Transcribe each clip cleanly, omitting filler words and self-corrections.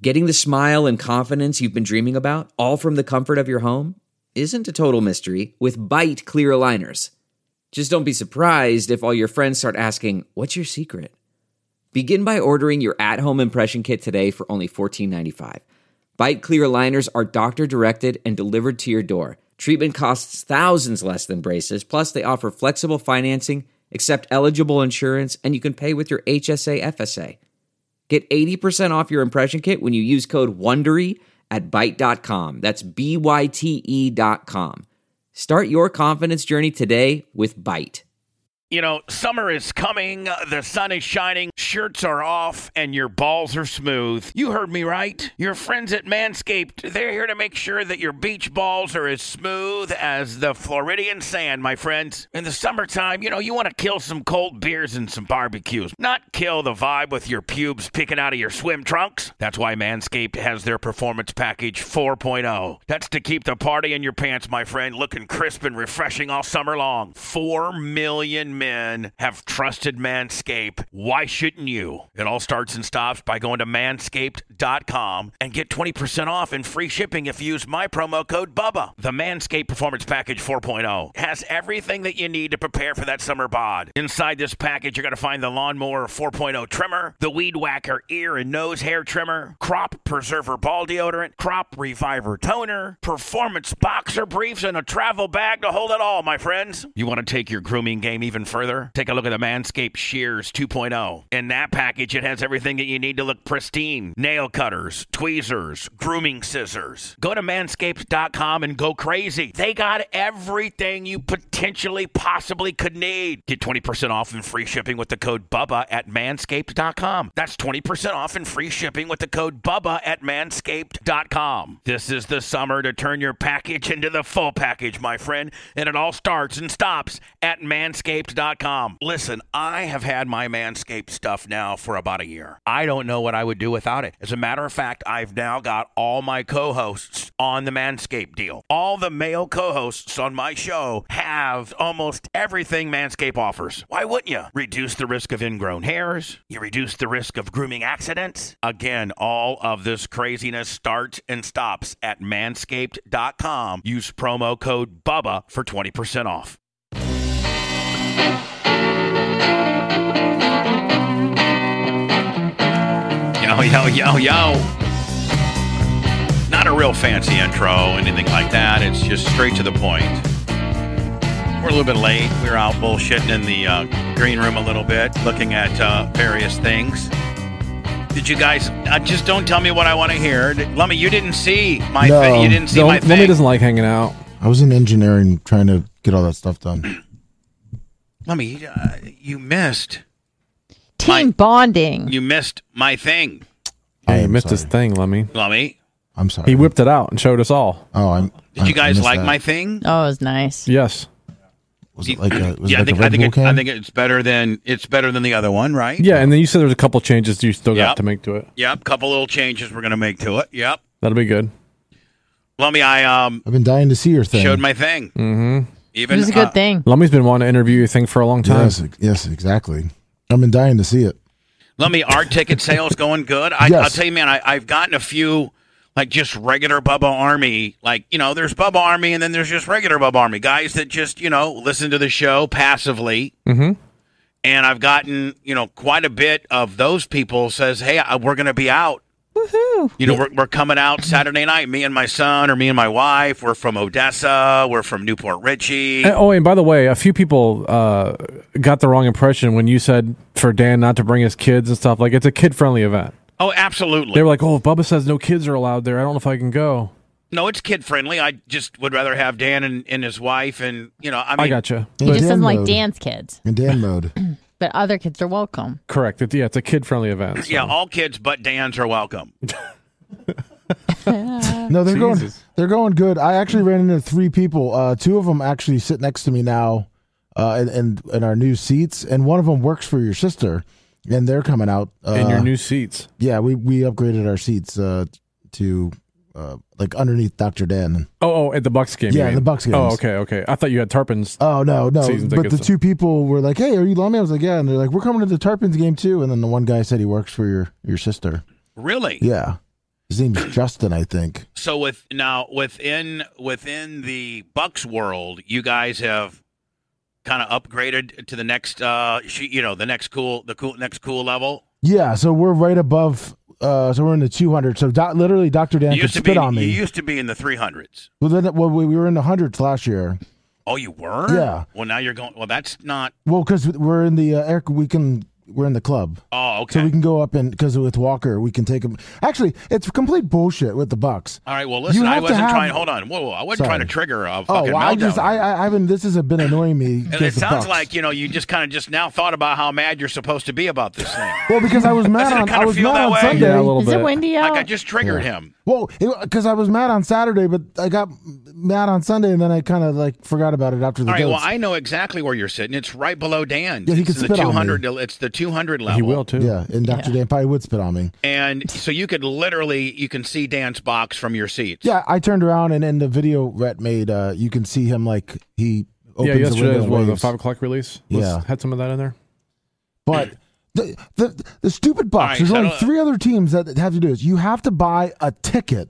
Getting the smile and confidence you've been dreaming about, all from the comfort of your home, isn't a total mystery with Byte clear aligners. Just don't be surprised if all your friends start asking, "What's your secret?" Begin by ordering your at-home impression kit today for only $14.95. Byte clear aligners are doctor-directed and delivered to your door. Treatment costs thousands less than braces, plus they offer flexible financing, accept eligible insurance, and you can pay with your HSA FSA. Get 80% off your impression kit when you use code WONDERY at Byte.com. That's BYTE.com. Start your confidence journey today with Byte. You know, summer is coming, the sun is shining, shirts are off, and your balls are smooth. You heard me right. Your friends at Manscaped, they're here to make sure that your beach balls are as smooth as the Floridian sand, my friends. In the summertime, you want to kill some cold beers and some barbecues, not kill the vibe with your pubes picking out of your swim trunks. That's why Manscaped has their Performance Package 4.0. That's to keep the party in your pants, my friend, looking crisp and refreshing all summer long. 4 million men have trusted Manscaped. Why shouldn't you? It all starts and stops by going to manscaped.com and get 20% off and free shipping if you use my promo code BUBBA. The Manscaped Performance Package 4.0 has everything that you need to prepare for that summer bod. Inside this package, you're going to find the Lawnmower 4.0 trimmer, the Weed Whacker ear and nose hair trimmer, Crop Preserver ball deodorant, Crop Reviver toner, Performance boxer briefs, and a travel bag to hold it all, my friends. You want to take your grooming game even further? Take a look at the Manscaped Shears 2.0. In that package, it has everything that you need to look pristine. Nail cutters, tweezers, grooming scissors. Go to manscaped.com and go crazy. They got everything you potentially possibly could need. Get 20% off and free shipping with the code BUBBA at manscaped.com. That's 20% off and free shipping with the code BUBBA at manscaped.com. This is the summer to turn your package into the full package, my friend, and it all starts and stops at manscaped.com. Listen, I have had my Manscaped stuff now for about a year. I don't know what I would do without it. As a matter of fact, I've now got all my co-hosts on the Manscaped deal. All the male co-hosts on my show have almost everything Manscaped offers. Why wouldn't you? Reduce the risk of ingrown hairs. You reduce the risk of grooming accidents. Again, all of this craziness starts and stops at manscaped.com. Use promo code BUBBA for 20% off. Yo. Not a real fancy intro, anything like that. It's just straight to the point. We're a little bit late. We were out bullshitting in the green room a little bit, looking at various things. Did you guys, just don't tell me what I want to hear. Lummy, you didn't see my thing. You didn't see my thing. Lummy doesn't like hanging out. I was in engineering trying to get all that stuff done. Lummy, you missed. Team bonding. You missed my thing. He missed his thing, Lummy. I'm sorry. He whipped it out and showed us all. Oh, Did you guys like my thing? Oh, it was nice. Yes. Was it like a, I think it's better than the other one, right? Yeah, and then you said there's a couple changes you still got to make to it. Yep, couple little changes we're gonna make to it. Yep, that'll be good. Lummy, I've been dying to see your thing. Showed my thing. Mm-hmm. It was a good thing. Lummy's been wanting to interview your thing for a long time. Yes, exactly. I've been dying to see it. Lummy, our ticket sales going good. I'll tell you, man, I've gotten a few, like, just regular Bubba Army. Like, there's Bubba Army, and then there's just regular Bubba Army. Guys that just, listen to the show passively. Mm-hmm. And I've gotten, quite a bit of those people says, hey, we're going to be out. Woohoo. We're coming out Saturday night, me and my son, or me and my wife. We're from Odessa. We're from Newport Richie. And by the way, a few people got the wrong impression when you said for Dan not to bring his kids and stuff. Like, it's a kid-friendly event. Oh, absolutely. They were like, if Bubba says no kids are allowed there, I don't know if I can go. No, it's kid-friendly. I just would rather have Dan and his wife, and, I gotcha. He just doesn't like Dan's kids. In Dan mode. But other kids are welcome. Correct. It's a kid-friendly event. So. Yeah, all kids but Dan's are welcome. No, they're going good. I actually ran into 3 people. 2 of them actually sit next to me now in our new seats, and one of them works for your sister, and they're coming out. In your new seats. Yeah, we upgraded our seats to like underneath Dr. Dan. Oh, at the Bucks game. Yeah, the Bucks games. Oh, okay. I thought you had Tarpons. Oh, no. But the 2 people were like, "Hey, are you Lummy?" I was like, "Yeah," and they're like, "We're coming to the Tarpons game too." And then the one guy said he works for your sister. Really? Yeah. His name's Justin, I think. So within the Bucks world, you guys have kind of upgraded to the next next cool level. Yeah, so we're right above. So we're in the 200. So literally, Dr. Dan could spit on me. You used to be in the 300s. Well, we were in the hundreds last year. Oh, you were? Yeah. Well, now you're going. Well, that's not. Well, because we're in the we're in the club. Oh, okay. So we can go up and because with Walker we can take him. Actually, it's complete bullshit with the Bucks. All right. Well, listen. I wasn't trying. Hold on. Whoa. I wasn't trying to trigger a fucking meltdown. I haven't. This has been annoying me. It sounds like you just kind of just now thought about how mad you're supposed to be about this thing. Well, because I was mad on. I was mad on Sunday. Yeah, a little Is bit. it windy out? Like I just triggered him. Well, because I was mad on Saturday, but I got mad on Sunday, and then I kind of forgot about it after the. All right. goats. Well, I know exactly where you're sitting. It's right below Dan. Yeah, he it's could in the spit on 200. me. It's the 200 level. He will too. Yeah, and Dr. Dan probably would spit on me. And so you could you can see Dan's box from your seats. Yeah, I turned around, and in the video Rhett made, you can see him he opens the yesterday window. was and the waves. 5 o'clock release. Had some of that in there. But the stupid Bucks. Right, there's so only 3 other teams that have to do this. You have to buy a ticket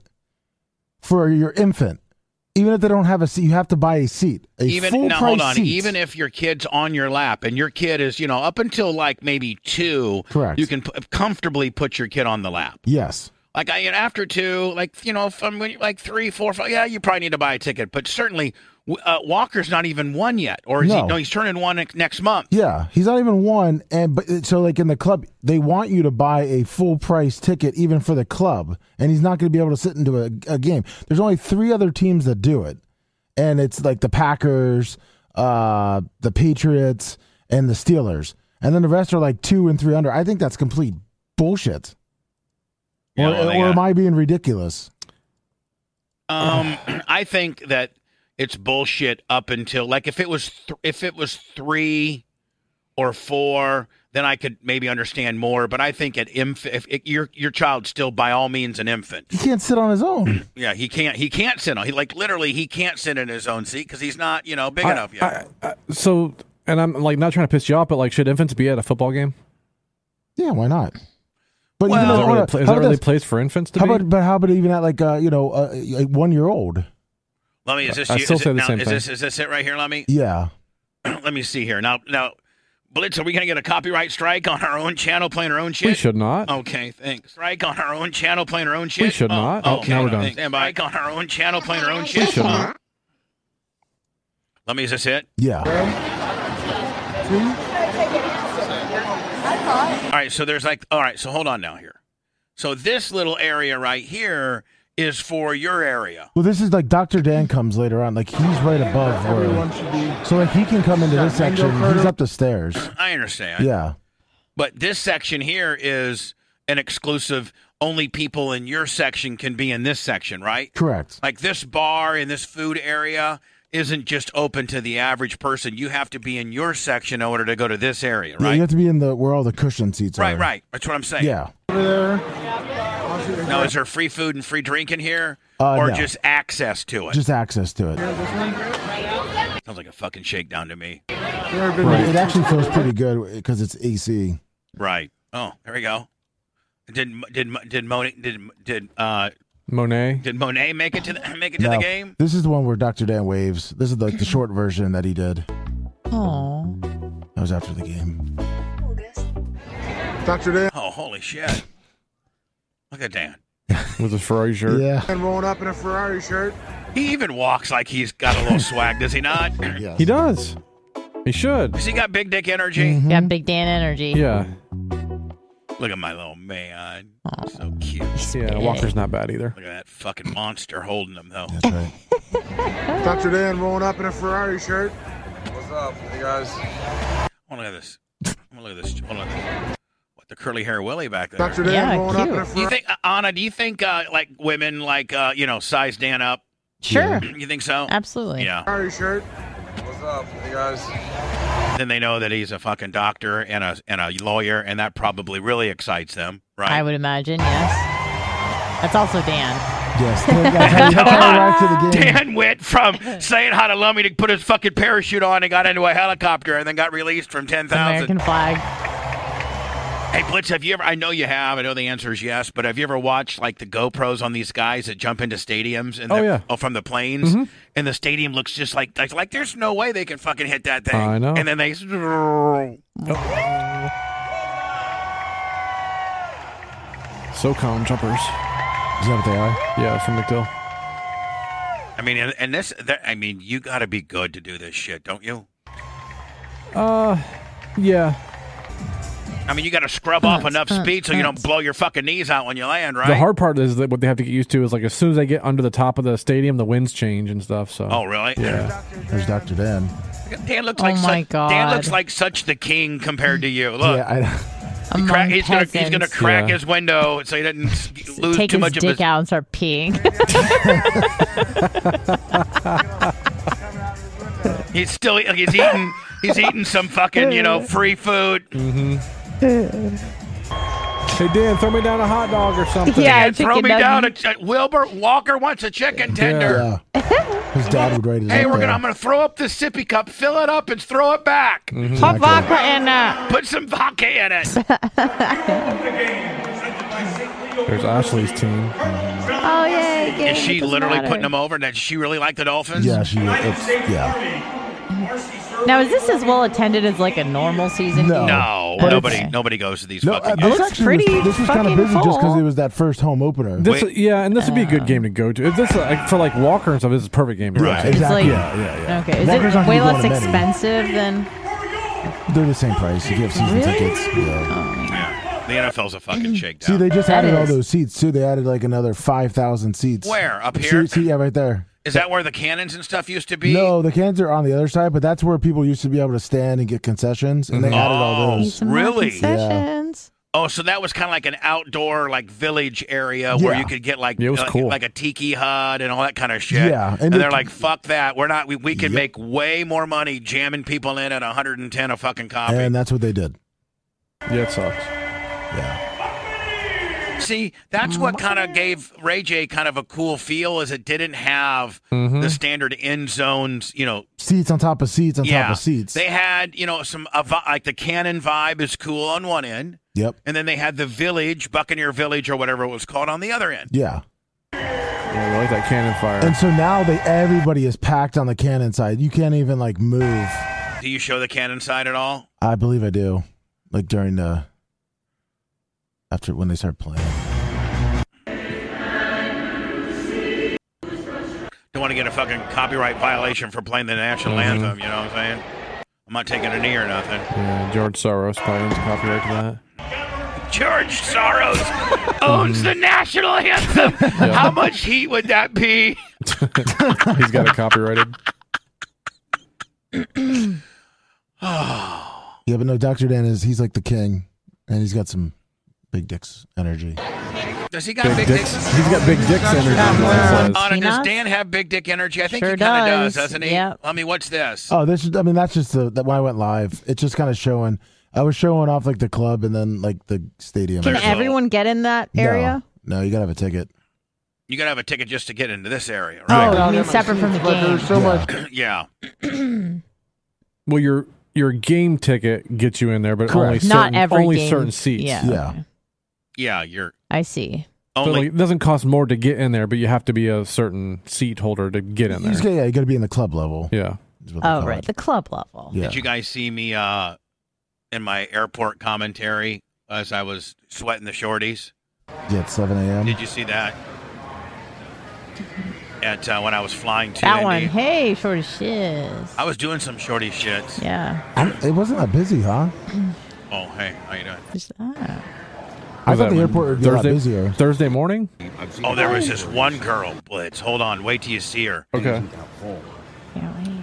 for your infant, even if they don't have a seat. You have to buy a seat, full price hold on. seat. Even if your kid's on your lap and your kid is, up until maybe 2, Correct. You can comfortably put your kid on the lap. Yes. After 2, from 3, 4, 5, yeah, you probably need to buy a ticket. But certainly, Walker's not even 1 yet, or is No. he's turning 1 next month. Yeah, he's not even 1, but so in the club, they want you to buy a full price ticket even for the club, and he's not going to be able to sit into a game. There's only 3 other teams that do it, and it's like the Packers, the Patriots, and the Steelers, and then the rest are 2 and 3 under. I think that's complete bullshit. Yeah, or am I being ridiculous? I think that it's bullshit up until if it was 3 or 4, then I could maybe understand more. But I think if your child's still by all means an infant. He can't sit on his own. Yeah, he can't sit on. He can't sit in his own seat because he's not big enough yet. And I'm not trying to piss you off, but should infants be at a football game? Yeah, why not? But Well, Is that really a place for infants to be? How about even at a 1-year-old? Let me. Is this I you? still Is say it, the now, same is thing. this it right here? Let me Yeah. let me see here. Now, Blitz, are we gonna get a copyright strike on our own channel playing our own shit? We should not. Okay, thanks. Strike on our own channel playing our own shit. We should not. Okay, Now we're done. Stand by. Strike on our own channel playing our own We shit. should not. Let me. Is this it? Yeah. All right. So there's all right. So hold on now here. So this little area right here is for your area. Well, this is Dr. Dan comes later on. He's right above where. So he can come into this section. He's up the stairs. I understand. Yeah. But this section here is an exclusive. Only people in your section can be in this section, right? Correct. This bar in this food area isn't just open to the average person. You have to be in your section in order to go to this area, Yeah, right? you have to be in where all the cushion seats are. Right. That's what I'm saying. Yeah. Now, is there free food and free drink in here? No. Just access to it? Just access to it. Sounds like a fucking shakedown to me. It actually feels pretty good because it's AC. Right. Oh, there we go. Did Monet make it to the game? This is the one where Dr. Dan waves. This is the short version that he did. Oh. That was after the game. Dr. Dan Oh, holy shit! Look at Dan. With a Ferrari shirt. Yeah. rolling up in a Ferrari shirt. He even walks like he's got a little swag, does he not? Yes. He does. He should. Has he got big dick energy? Mm-hmm. Got Big Dan energy. Yeah. Look at my little man. Aw. So cute. Yeah. Walker's not bad either. Look at that fucking monster holding him, though. That's right. Dr. Dan rolling up in a Ferrari shirt. What's up, you guys? Oh, look at this. Hold on. What, the curly hair Willie back there? Dr. Dan Yeah, rolling up in a cute. Do you Ferrari. think, Anna, women size Dan up? Sure. You think so? Absolutely. Yeah. Ferrari shirt. What's up, you guys? Then they know that he's a fucking doctor and a lawyer, and that probably really excites them, right? I would imagine, yes. That's also Dan. Yes. That's how he arrived to the game. Dan went from saying how to love me to put his fucking parachute on and got into a helicopter and then got released from 10,000. American flag. Hey, Blitz, have you ever, I know you have, I know the answer is yes, but have you ever watched like the GoPros on these guys that jump into stadiums and from the planes? Mm-hmm. And the stadium looks just like there's no way they can fucking hit that thing. I know. And then they... SOCOM jumpers. Is that what they are? Yeah, from McDill. I mean, and this, you got to be good to do this shit, don't you? Yeah. I mean, you got to scrub off enough speed so you don't blow your fucking knees out when you land, right? The hard part is that what they have to get used to is like as soon as they get under the top of the stadium, the winds change and stuff. So. Oh, really? Yeah. There's Dr. Dan. Dan looks like Dan looks like such the king compared to you. Look. Yeah, He's gonna crack his window so he doesn't lose Take too his much of dick his. out and start peeing. He's eating some fucking free food. Hey Dan, throw me down a hot dog or something. Yeah. Throw me Chicken down Wilbur Walker wants a chicken tender. yeah. His dad would write it Hey, up there. I'm gonna throw up the sippy cup, fill it up, and throw it back. Hot vodka and Put some vodka in it. There's Ashley's team. oh yeah. Is she literally putting them over? Does she really like the Dolphins? Yeah, yeah. Now is this as well attended as like a normal season? No. No, But nobody goes to these No, fucking this games. looks actually pretty this was kind fucking of busy just because full. it was that first home opener. Uh, And this would be a good game to go to. If this for like Walker and stuff, this is a perfect game to go Right. to. It's Exactly. like- yeah. Okay. Is Walker's it not way gonna be less going to many. expensive than? They're the same price. You have season Really? tickets. Yeah. Yeah. The NFL's a fucking shakedown. See, they just That added all is. those seats too. They added like another 5,000 seats. Where? Up here? See, yeah, right there. Is that where the cannons and stuff used to be? No, the cans are on the other side, but that's where people used to be able to stand and get concessions, and they added all Need those. some more Really? concessions. Oh, so that was kind of like an outdoor, like village area where Yeah. you could get like Yeah, it was cool. like a tiki hut and all that kind of shit. Yeah, and and they're it- like, "Fuck that! We're not. We can make way more money jamming people in at 110 a fucking copy." And that's what they did. Yeah, it sucks. Yeah. See, that's what kind of gave Ray J kind of a cool feel, is it didn't have the standard end zones, Seats on top of seats on top of seats. They had, some like the Cannon vibe is cool on one end, Yep. and then they had the Village, Buccaneer Village, or whatever it was called, on the other end. Yeah. Yeah, we like that cannon fire. And so now everybody is packed on the cannon side. You can't even like move. Do you show the Cannon side at all? I believe I do. Like during after when they start playing. Don't want to get a fucking copyright violation for playing the national anthem. You know what I'm saying? I'm not taking a knee or nothing. Yeah, George Soros probably owns copyright to that. George Soros owns the national anthem. How much heat would that be? He's got it copyrighted. Yeah, but no, Dr. Dan he's like the king, and he's got some big dicks energy. Does he got big dicks? He's got big dicks energy. is what he says. Does Peanuts? Dan have big dick energy? I think Sure he kind of does. doesn't he? Yep. I mean, what's this? Oh, that's just when I went live. It's just kind of showing. I was showing off like the club and then like the stadium. Can There's everyone get in that area? No, you gotta have a ticket. You got to have a ticket just to get into this area, Oh, right? you mean separate from the game? so much. Yeah. Well, your game ticket gets you in there, but Correct. only certain, Not every only game. certain seats. Yeah. Yeah. okay. Yeah, you're I see. So only... like, it doesn't cost more to get in there, but you have to be a certain seat holder to get in You just there. you gotta be in the club level. Yeah. is what they Oh, call right. it. The club level. Yeah. Did you guys see me in my airport commentary as I was sweating the shorties? Yeah, at 7 a.m. Did you see that? At when I was flying to That Indy. one. Hey, short as shiz. I was doing some shorty shits. Yeah. It wasn't that busy, huh? Oh, hey, how you doing? Just, I Was thought that the airport would be a lot busier. Thursday morning? Oh, there was this one girl, Blitz. Hold on, wait till you see her. Okay. Can't wait.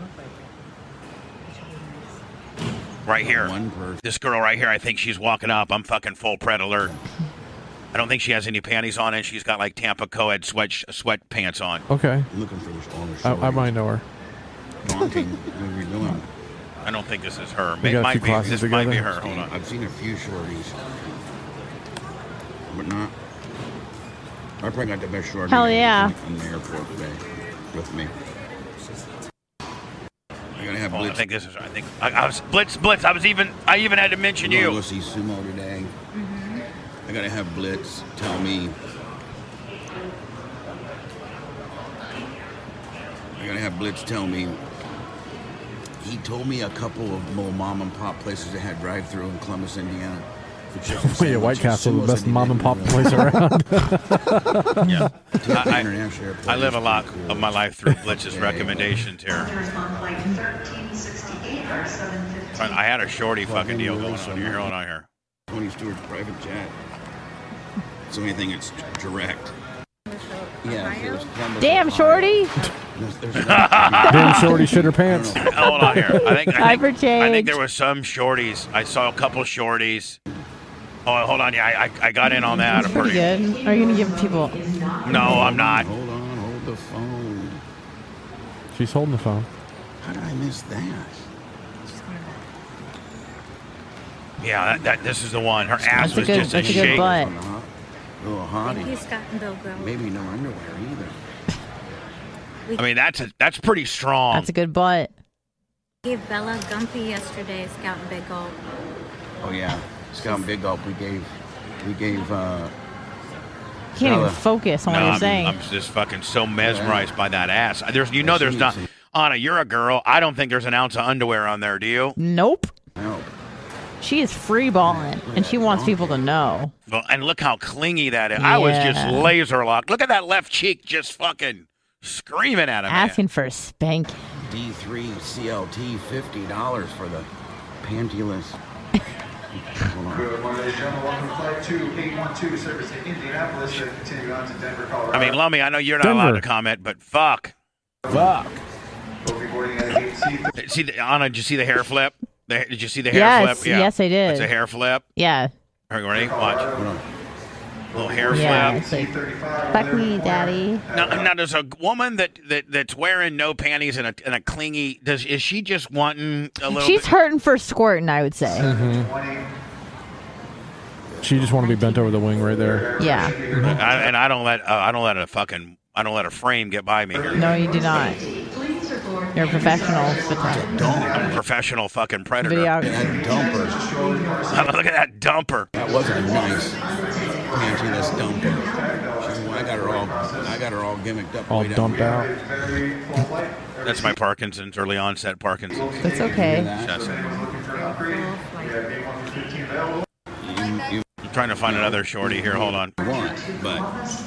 Right here. This girl right here, I think she's walking up. I'm fucking full pred alert. I don't think she has any panties on, and she's got like Tampa co-ed sweatpants on. Okay. Looking for this all the I might know her. Daunting. What are we doing? I don't think this is her. We It got a might few be. classes This might be together. her. Hold on. I've seen a few shorties, but not. I probably got the best shorty Hell yeah. in the airport today with me. gotta have I Blitz. think this is. I think I was Blitz. I even had to mention We're you. gonna go see sumo today. I gotta have Blitz tell me. I gotta have Blitz tell me. He told me a couple of little mom and pop places that had drive-through in Columbus, Indiana. Wait, White Castle, the best mom and pop place around. Yeah, I live a lot of my life through Blitz's recommendations here. I had a shorty fucking deal going on here. Hold on here. Tony Stewart's private jet. It's the only thing that's direct. Yeah. If it was Columbus, Damn, Ohio, shorty. Damn shorty shit her pants. Hold on here. I Hyperchange. think there was some shorties. I saw a couple shorties. Oh, hold on. Yeah, I got in on that. Pretty good. Are you gonna give people? No, I'm not. Hold on, hold the phone. She's holding the phone. How did I miss that? Yeah, this is the one. Her ass That's a was good. just a That's a good shake. butt. Little hottie. He's gotten Bill Grow. Maybe no underwear either. I mean, that's pretty strong. That's a good butt. Gave Bella Gumpy yesterday, Scout and Big Gulp. Oh yeah, Scout and Big Gulp. We gave. You can't even Bella. focus on what you're saying. I'm just fucking so mesmerized by that ass. There's she not. needs to- Anna, you're a girl. I don't think there's an ounce of underwear on there. Do you? Nope. No. She is free balling, and she wants people to know. Well, and look how clingy that is. I was just Yeah. laser locked. Look at that left cheek just fucking screaming at him. Asking for a spank. D3 CLT $50 for the pantyless. Hold on. Good morning, ladies and gentlemen. Welcome to Flight 2812, servicing Indianapolis, and continue on to Denver, Colorado. I mean, Lummy, I know you're not allowed to comment, but fuck. We'll be boarding at gate C. See, Anna, did you see the hair flip? Did you see the hair Yes, flip? Yeah. yes, I did. It's a hair flip. Yeah. Are you ready? Watch. Little hair Yeah. flip. It's like, fuck me, daddy. Now, there's a woman that's wearing no panties and a clingy. Is she just wanting a little? She's bit? hurting for squirting, I would say. She just want to be bent over the wing right there. Yeah. I don't let a frame get by me here. No, you do not. You're a professional photographer. I'm a professional fucking predator. Videographer. Dumper. Look at that dumper. That was a nice pantyless dumper. I got her all gimmicked up. All way down dumped here. out. That's my Parkinson's, early onset Parkinson's. That's okay. That's it. You I'm trying to find another shorty here. Hold on. want, but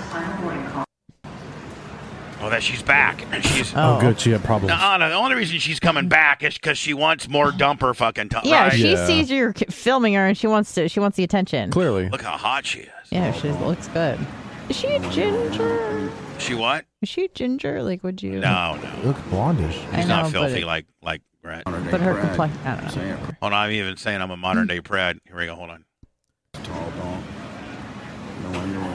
Oh, that she's back. And she's. Oh, good. She had problems. Now, Anna, the only reason she's coming back is because she wants more dumper fucking time. Yeah, right? she Yeah. sees you're filming her, and she wants the attention. Clearly. Look how hot she is. Yeah, she looks good. Is she a ginger? She what? Is she a ginger? Like, would you? No. Look blondish. I She's know, not filthy but like Brett. but her complexion. I don't know. Say it. Hold on, I'm even saying I'm a modern day Pred. Here we go. Hold on. Tall dog. No underwear.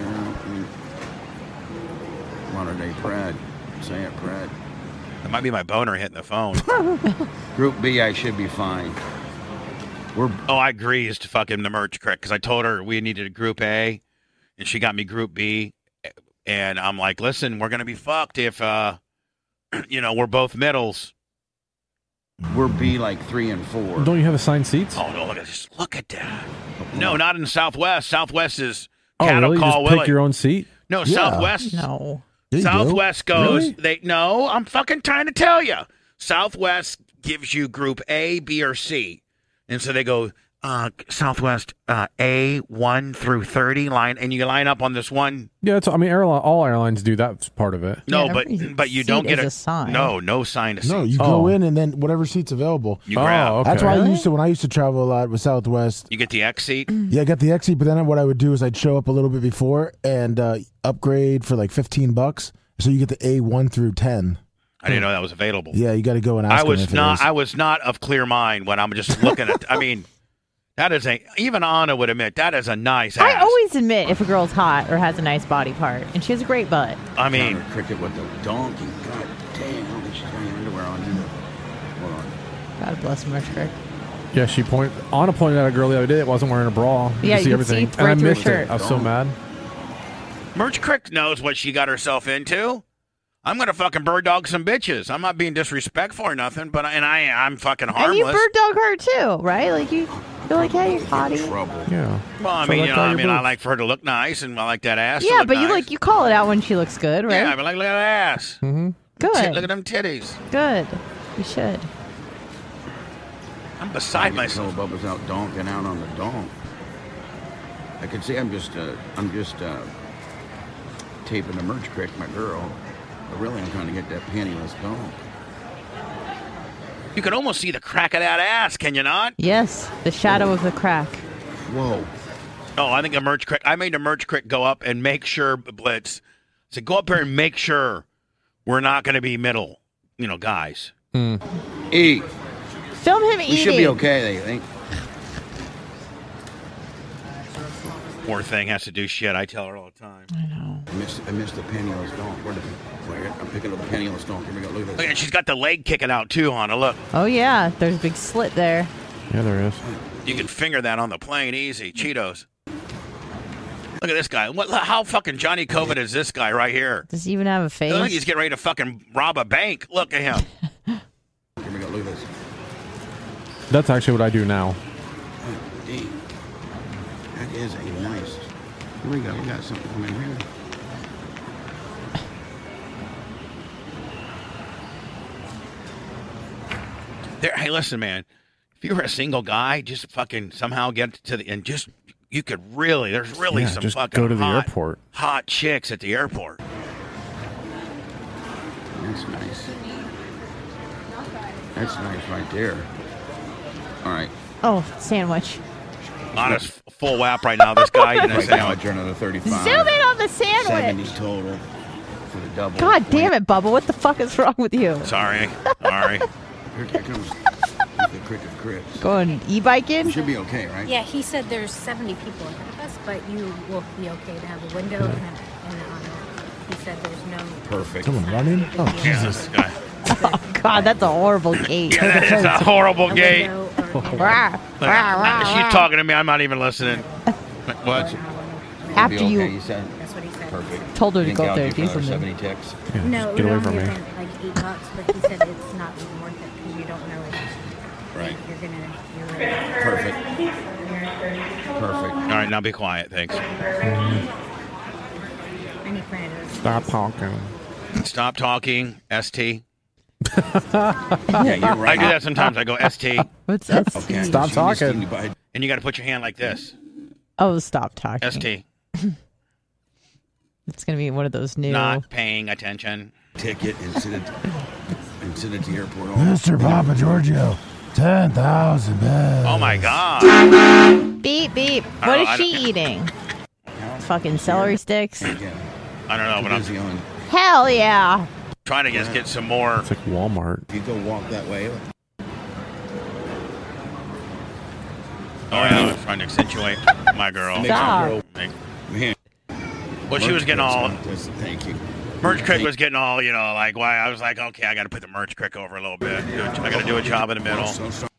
Modern day Pred. Say it, Pred. It might be my boner hitting the phone. Group B, I should be fine. Oh, I greased fucking the merch crick because I told her we needed a Group A, and she got me Group B, and I'm like, listen, we're gonna be fucked if we're both middles. We're B like 3 and 4. Don't you have assigned seats? Oh no, look at this! Look at that. No, not in Southwest. Southwest is Oh, cattle really? You call just pick Willie. your own seat? No, Yeah. Southwest. No. Yeah, you do. Southwest goes. Really? I'm fucking trying to tell you. Southwest gives you Group A, B, or C, and so they go Southwest A 1 through 30 line, and you line up on this one. Yeah, I mean, all airlines do that part of it. No, Yeah, but every you don't seat get is a assigned. No sign to No, seat. you go Oh. in and then whatever seat's available. You grab. Oh, okay. That's why Really? when I used to travel a lot with Southwest. You get the X seat. Yeah, I got the X seat, but then what I would do is I'd show up a little bit before and upgrade for like $15. So you get the A1 through 10. I didn't know that was available. Yeah, you got to go and ask I was them if it not. is. I was not of clear mind when I'm just looking at. I mean, that is even Anna would admit that is a nice ass. I always admit if a girl's hot or has a nice body part, and she has a great butt. I mean, Counter cricket with the donkey. God damn, I don't think she's got any underwear on either. Hold on. God bless Merch Crick. Yeah, Anna pointed out a girl the other day that wasn't wearing a bra. Yeah, could see you could everything. see right and I through her missed shirt. it. I was so mad. Merch Crick knows what she got herself into. I'm gonna fucking bird dog some bitches. I'm not being disrespectful or nothing, but I'm fucking harmless. And you bird dog her too, right? Like you're like, hey, you're potty. Yeah. Well, I mean, I like for her to look nice, and I like that ass. Yeah, but you call it out when she looks good, right? Yeah, but like, look at that ass. Mm-hmm. Good. Look at them titties. Good. You should. I'm beside myself. Bubba's out donking out on the donk. I can see I'm just taping the merch crick, my girl. But really, I'm trying to get that pantyless donk. You can almost see the crack of that ass, can you not? Yes, the shadow of the crack. Whoa. Oh, I think a merch crick. I made a merch crick go up and make sure, Blitz. So go up there and make sure we're not going to be middle, guys. Eat. Film him eating. We should be okay, they think. Poor thing has to do shit. I tell her all the time. I know. I missed the pantyless donk. I'm picking up the pantyless donk. Here we go. Look at this. Look, and she's got the leg kicking out too, Hannah. Look. Oh yeah, there's a big slit there. Yeah, there is. You can finger that on the plane easy. Cheetos. Look at this guy. How fucking Johnny COVID is this guy right here? Does he even have a face? Look like he's getting ready to fucking rob a bank. Look at him. Here we go. Look at this. That's actually what I do now. That is a nice. Here we go. We got something coming here. Hey, listen, man. If you were a single guy, just fucking somehow get to the and just you could really. There's really some just fucking go to the airport. Hot chicks at the airport. That's nice. That's nice right there. All right. Oh, sandwich. Honest full whap right now. This guy in a Right now, sandwich. you're another 35. Zoom in on the sandwich. 70 total for the double. God damn it, Bubba! What the fuck is wrong with you? Sorry. Here comes the crick of crits. Going e-biking? You should be okay, right? Yeah, he said there's 70 people ahead of us, but you will be okay to have a window and on it. He said there's no... Perfect. Someone running? Oh, Yeah, Jesus. this guy. Oh God, that's a horrible gate. Yeah, that is a horrible a gate. window or a Rah, Look, rah, rah, she's rah. talking to me. I'm not even listening. What? After Be okay, you you said. That's what he said. Perfect. told her to Didn't go up there gouge and you do for another something. 70 ticks. Yeah, No, just it get would away only from me. have been like $8, but he said it's not even worth it because you don't know if Right. you're gonna. Perfect. Perfect. All right, now be quiet. Thanks. And he printed it. Stop talking. Stop talking. ST. Yeah, you're right. I do that sometimes. I go ST, What's that? Okay. Stop She talking. just buy- and you got to put your hand like this. Oh, stop talking. ST. It's gonna be one of those new. Not paying attention. Ticket and send it to the airport. Mr. Papa Giorgio, 10,000 bells. Oh my God. Beep beep. I What don't- is I she don't- eating? Fucking celery sticks. Yeah. I don't know, but I'm Busy on. Hell yeah. trying to just get some more. It's like Walmart. If you go walk that way, Oh yeah, I was trying to accentuate my girl. Stop. man. Well, she was getting all. Thank you. Merch Crick was getting all, like, why? I was like, okay, I got to put the Merch Crick over a little bit. I got to do a job in the middle. So sorry.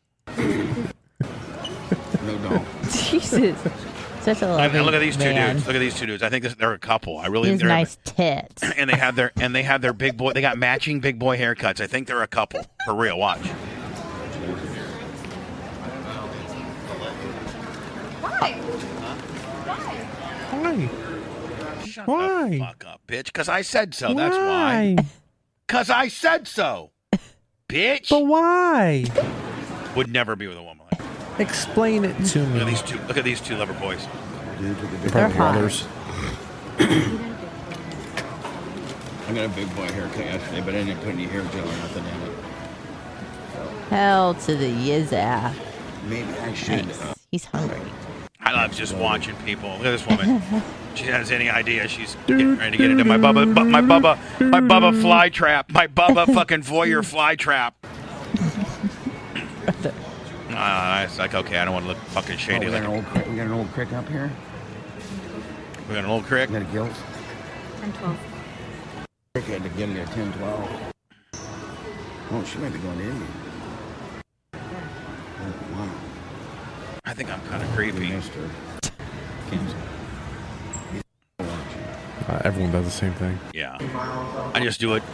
No, don't. Jesus. Such a And lovely look at these two man. dudes. Look at these two dudes. I think they're a couple. I He really. has They're nice tits. and they have their big boy. They got matching big boy haircuts. I think they're a couple for real. Watch. Why? Shut Why? the fuck up, bitch. Because I said so. That's why. Because I said so. Bitch. But why? Would never be with a woman like that. Explain it to Look at me. these two. Look at these two lover boys. They're They're probably hot. brothers. I got a big boy haircut yesterday, but I didn't put any hair gel or nothing in it. Hell to the yizza. Maybe I should. Nice. He's hungry. I love just watching people. Look at this woman. She has any idea she's getting ready to get into my Bubba fly trap. My Bubba fucking voyeur fly trap. It's like, okay, I don't want to look fucking shady. we got an old crick up here. We got an old crick. We got a gilt. 10, 12. Crick had to get it at 10, 12. Oh, she might be going to Indy. Oh, wow. I think I'm kind of We creepy. missed her. Kansas. Everyone does the same thing. Yeah. I just do it,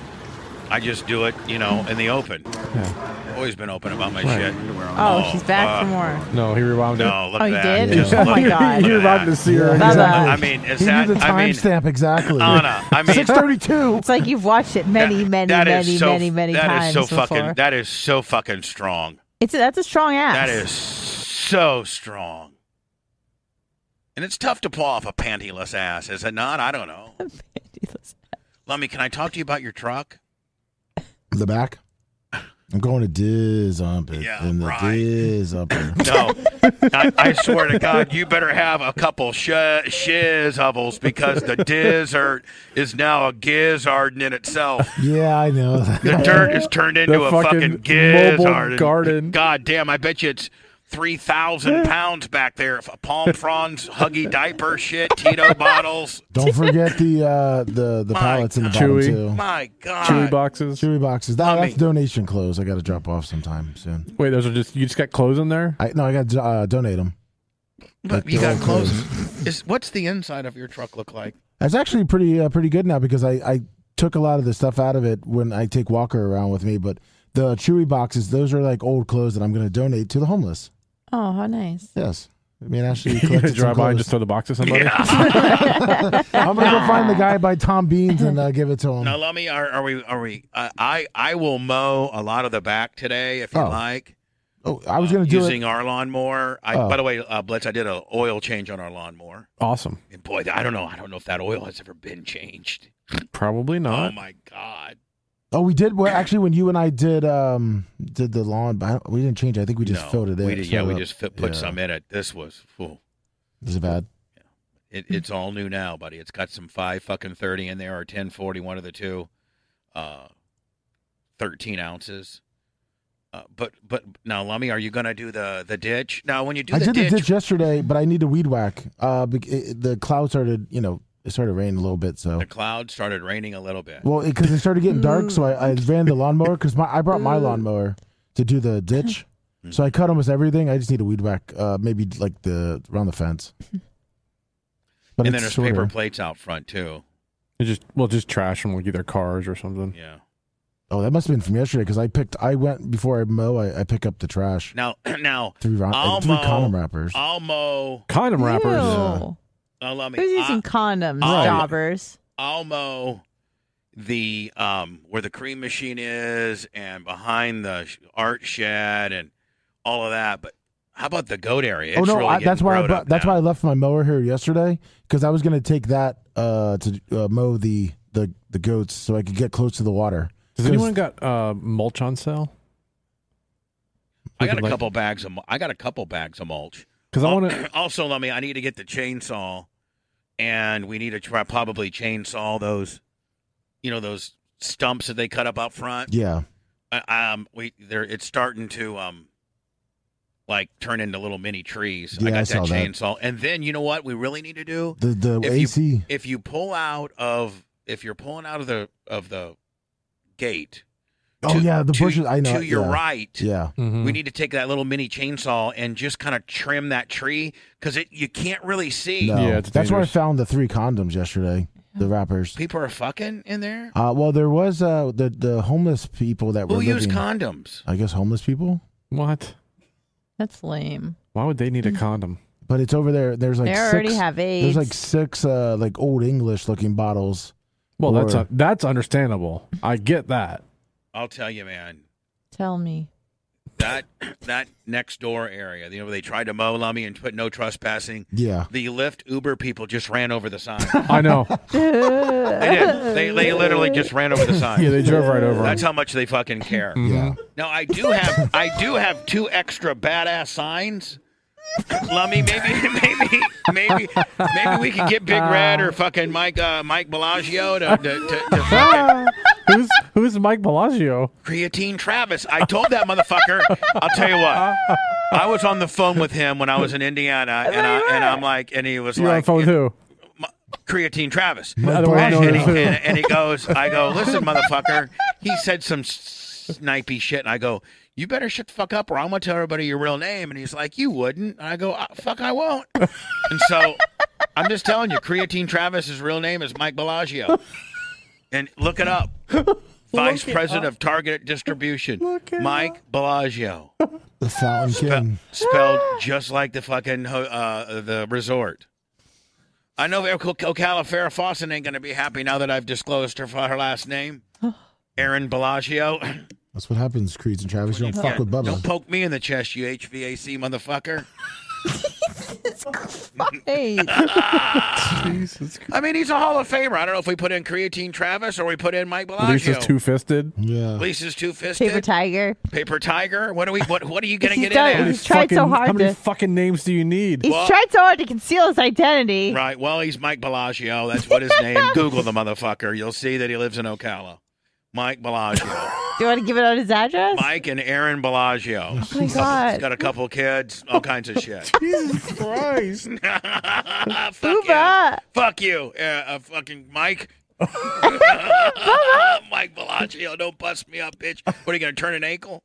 in the open. Yeah. Always been open about my Right. shit. Oh, she's back for more. No, he rewound it. No, look Oh, at you that. did? Just Oh, my look- God. He look at rewound that. to see her. Bye-bye. I mean, is He that? knew the I mean, timestamp exactly. Anna, I mean, 6:32. It's like you've watched it many that times is so before. fucking. That is so fucking strong. That's a strong ass. That is so strong. And it's tough to pull off a pantyless ass, is it not? I don't know. Lummy, can I talk to you about your truck? The back. I'm going to Diz up it. Yeah, and the right. Diz up it. No, I swear to God, you better have a couple shiz hovels because the dizzard is now a gizzard in itself. Yeah, I know. The dirt is turned into The a fucking fucking gizzard. mobile garden. God damn, I bet you it's 3,000 pounds back there. Palm fronds, Huggy diaper shit, Tito bottles. Don't forget the My pallets in the God. bottom Chewy. too. My God. Chewy boxes. Chewy boxes. Lummi. That's donation clothes. I got to drop off sometime soon. Wait, those are you just got clothes in there? I got to donate them. But you got clothes. What's the inside of your truck look like? It's actually pretty good now because I took a lot of the stuff out of it when I take Walker around with me. But the Chewy boxes, those are like old clothes that I'm going to donate to the homeless. Oh, how nice. Yes. I mean, actually, You gonna collected some drive by and clothes. just throw the box to somebody? I'm going to go find the guy by Tom Beans and give it to him. Now, Lummy, are we? I will mow a lot of the back today if you Oh. like. Oh, I was going to do using it. our lawnmower. Oh. By the way, Blitz, I did an oil change on our lawnmower. Awesome. And boy, I don't know if that oil has ever been changed. Probably Oh not. my God! Oh, we did. Well, actually, when you and I did the lawn, but we didn't change it. I think we just No, filled it in. We did, yeah, filled we it up. just put Yeah. some in it. This was full. Is it bad? It's all new now, buddy. It's got some 5.30 in there or 10.40, one of the two. 13 ounces. But now, Lummy, are you going to do the ditch? Now, when you do I the did the ditch yesterday, but I need to weed whack. The cloud started, it started raining a little bit. So the cloud started raining a little bit. well, because it started getting dark, so I ran the lawnmower because I brought my lawnmower to do the ditch. So I cut almost everything. I just need to weed whack, maybe like around the fence. But And then it's there's paper shorter. plates out front too. Just trash from like either cars or something. Yeah. Oh, that must have been from yesterday because I went before I mow. I pick up the trash. Now, Three I'll condom mow- wrappers. I'll mow. Condom wrappers. Ew. Lummy, Who's using condoms, Right. jobbers? I'll mow the where the cream machine is and behind the art shed and all of that. But how about the goat area? It's really that's getting why growed up that's now. why I left my mower here yesterday because I was going to take that to mow the goats so I could get close to the water. Has anyone got mulch on sale? I got a couple bags of mulch. Because I want to. Also, Lummy, I need to get the chainsaw, and we need to probably chainsaw those, those stumps that they cut up front. Yeah. It's starting to like turn into little mini trees. Yeah, I got I that saw that. chainsaw, and then you know what we really need to do? The If AC. If you're pulling out of the gate. Oh, yeah, the bushes. I know. To your yeah. right. Yeah. Mhm. We need to take that little mini chainsaw and just kind of trim that tree because you can't really see. No. Yeah, it's that's where I dangerous. found the 3 condoms yesterday. The wrappers. People are fucking in there. Well, there was the homeless people that were Who use living. condoms? I guess homeless people. What? That's lame. Why would they need a condom? But it's over there. There's like They 6. already have AIDS. There's like 6 like old English looking bottles. Well, Or- that's understandable. I get that. I'll tell you, man. Tell me. That next door area, where they tried to mow Lummy and put no trespassing. Yeah. The Lyft Uber people just ran over the sign. I know. They did. They literally just ran over the sign. Yeah, they drove right over. That's how much they fucking care. Yeah. Now I do have 2 extra badass signs. Lummy, maybe we can get Big Red or fucking Mike Bellagio to fucking Who's Mike Bellagio? Creatine Travis. I told that motherfucker. I'll tell you what. I was on the phone with him when I was in Indiana, and I'm like, and he was You're on like, the phone with who? Creatine Travis. Otherwise known as who? And he goes, I go, listen, motherfucker. He said some snipey shit, and I go, you better shut the fuck up, or I'm gonna tell everybody your real name. And he's like, you wouldn't. And I go, fuck, I won't. And so I'm just telling you, Creatine Travis's real name is Mike Bellagio. And look it up. Vice President of Target Distribution, Mike Bellagio. The Fountain King. Spelled just like the fucking the resort. I know Ocala Farrah Fawcett ain't going to be happy now that I've disclosed her last name. Erin Bellagio. That's what happens, Creeds and Travis. You don't fuck with Bubba. Don't poke me in the chest, you HVAC motherfucker. Jesus. I mean, he's a Hall of Famer. I don't know if we put in Creatine Travis or we put in Mike Bellagio. Lisa's two-fisted. Yeah. Lisa's two-fisted. Paper tiger. Paper tiger. What are you going to get done- in he's at? tried so hard How many to- fucking names do you need? He's tried so hard to conceal his identity. Right. Well, he's Mike Bellagio. That's what his name. Google the motherfucker. You'll see that he lives in Ocala. Mike Bellagio. Do you want to give it out his address? Mike and Erin Bellagio. Oh my God. He's got a couple kids, all kinds of shit. Jesus Christ. Fuck Booba. you. Fuck you. Fucking Mike. Mike Bellagio, don't bust me up, bitch. What, are you going to turn an ankle?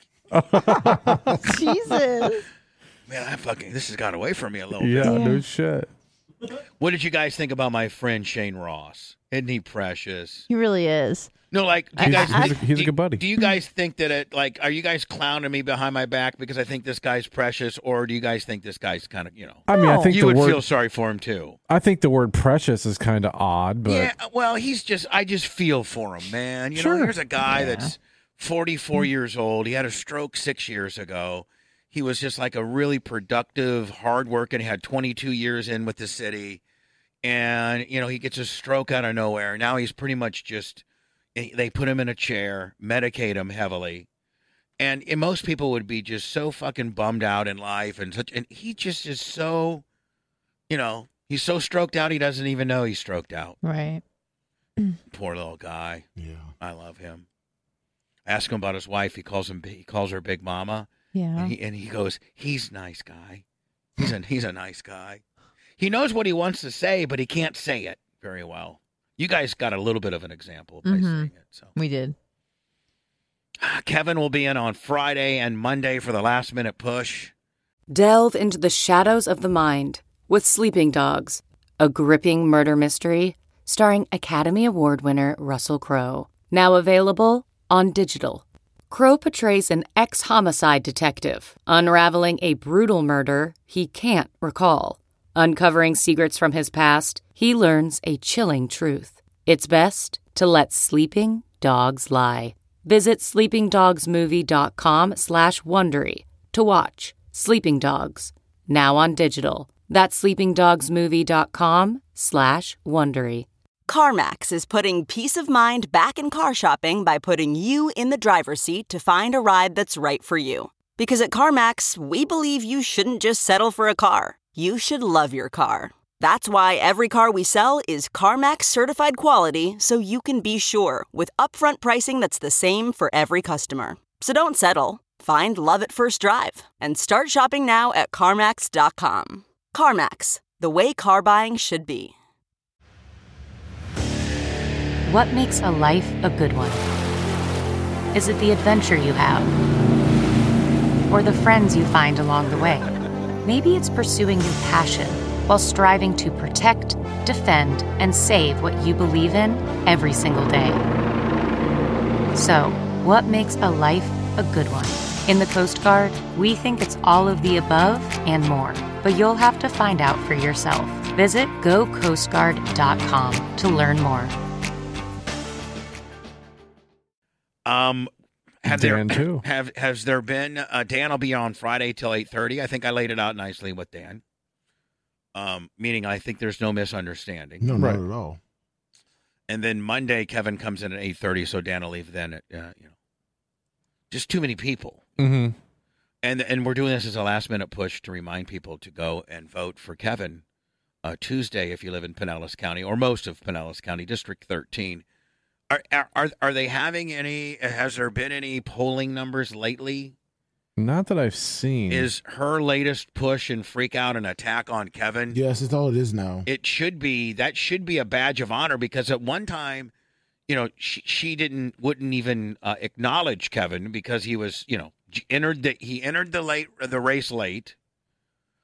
Jesus. Man, this has got away from me a little bit. Yeah, no shit. What did you guys think about my friend Shane Ross? Isn't he precious? He really is. No, like, do you guys, He's a good buddy. Do you guys think that are you guys clowning me behind my back because I think this guy's precious, or do you guys think this guy's kind of, I mean, I think you would feel sorry for him too? I think the word precious is kind of odd, but Yeah, well, I just feel for him, man. You know, here's a guy that's 44 years old. He had a stroke 6 years ago. He was just like a really productive, hardworking. He had 22 years in with the city, and you know, he gets a stroke out of nowhere. Now he's pretty much just. They put him in a chair, medicate him heavily, and most people would be just so fucking bummed out in life, and he just is so, you know, he's so stroked out he doesn't even know he's stroked out. Right. Poor little guy. Yeah. I love him. I ask him about his wife. He calls her Big Mama. Yeah. And he goes, he's a nice guy. He's a nice guy. He knows what he wants to say, but he can't say it very well. You guys got a little bit of an example by saying it. So we did. Kevin will be in on Friday and Monday for the last minute push. Delve into the shadows of the mind with Sleeping Dogs, a gripping murder mystery starring Academy Award winner Russell Crowe. Now available on digital. Crowe portrays an ex-homicide detective unraveling a brutal murder he can't recall. Uncovering secrets from his past, he learns a chilling truth. It's best to let sleeping dogs lie. Visit sleepingdogsmovie.com/Wondery to watch Sleeping Dogs, now on digital. That's sleepingdogsmovie.com/Wondery. CarMax is putting peace of mind back in car shopping by putting you in the driver's seat to find a ride that's right for you. Because at CarMax, we believe you shouldn't just settle for a car. You should love your car. That's why every car we sell is CarMax certified quality, so you can be sure with upfront pricing that's the same for every customer. So don't settle. Find love at first drive and start shopping now at CarMax.com. CarMax, the way car buying should be. What makes a life a good one? Is it the adventure you have? Or the friends you find along the way? Maybe it's pursuing your passion while striving to protect, defend, and save what you believe in every single day. So, what makes a life a good one? In the Coast Guard, we think it's all of the above and more, but you'll have to find out for yourself. Visit gocoastguard.com to learn more. Has Dan, too. there been Dan will be on Friday till 8:30. I think I laid it out nicely with Dan. Meaning I think there's no misunderstanding. No, not at all. And then Monday Kevin comes in at 8:30, so Dan will leave then at just too many people. Mm-hmm. And we're doing this as a last minute push to remind people to go and vote for Kevin Tuesday if you live in Pinellas County or most of Pinellas County, District 13. Are they having any? Has there been any polling numbers lately? Not that I've seen. Is her latest push and freak out an attack on Kevin? Yes, that's all it is now. It should be. That should be a badge of honor because at one time, she wouldn't even acknowledge Kevin because he was, he entered the race late.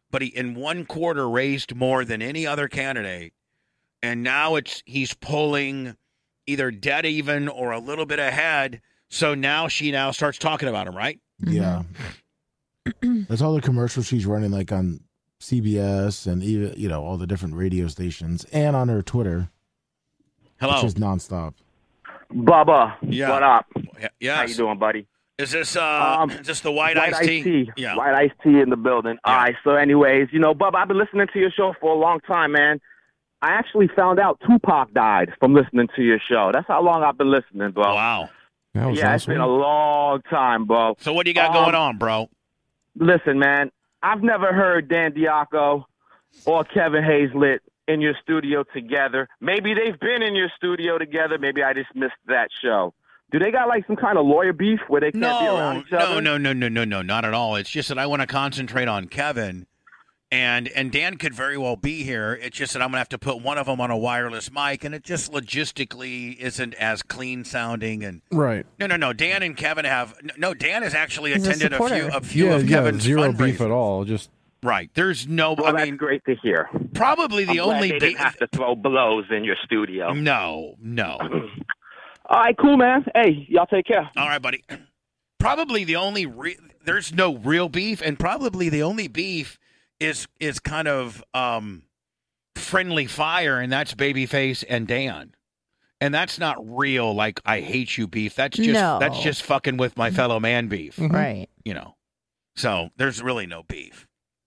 but he in one quarter raised more than any other candidate. And now he's pulling either dead even or a little bit ahead. So now she starts talking about him, right? Yeah. That's all the commercials she's running, like on CBS and even, all the different radio stations and on her Twitter. Hello. Which is nonstop. Bubba, Yeah. what up? Yes. How you doing, buddy? Is this the white iced tea? Yeah. White iced tea in the building. Yeah. All right, so anyways, Bubba, I've been listening to your show for a long time, man. I actually found out Tupac died from listening to your show. That's how long I've been listening, bro. Wow. It's been a long time, bro. So what do you got going on, bro? Listen, man, I've never heard Dan Diaco or Kevin Hazlett in your studio together. Maybe they've been in your studio together. Maybe I just missed that show. Do they got like some kind of lawyer beef where they can't be around each other? No, not at all. It's just that I want to concentrate on Kevin. And Dan could very well be here. It's just that I'm going to have to put one of them on a wireless mic, and it just logistically isn't as clean sounding. And Right. No. Dan and Kevin Dan has actually He's a attended supporter. a few of Kevin's zero fundraisers. beef at all. Just Right. There's no. Well, that's great to hear. Probably the I'm glad only they didn't have to throw blows in your studio. No. All right, cool, man. Hey, y'all take care. All right, buddy. Probably the only there's no real beef, and probably the only beef is kind of friendly fire, and that's Babyface and Dan. And that's not real, like, I hate you beef. That's just fucking with my fellow man beef. Right. So there's really no beef.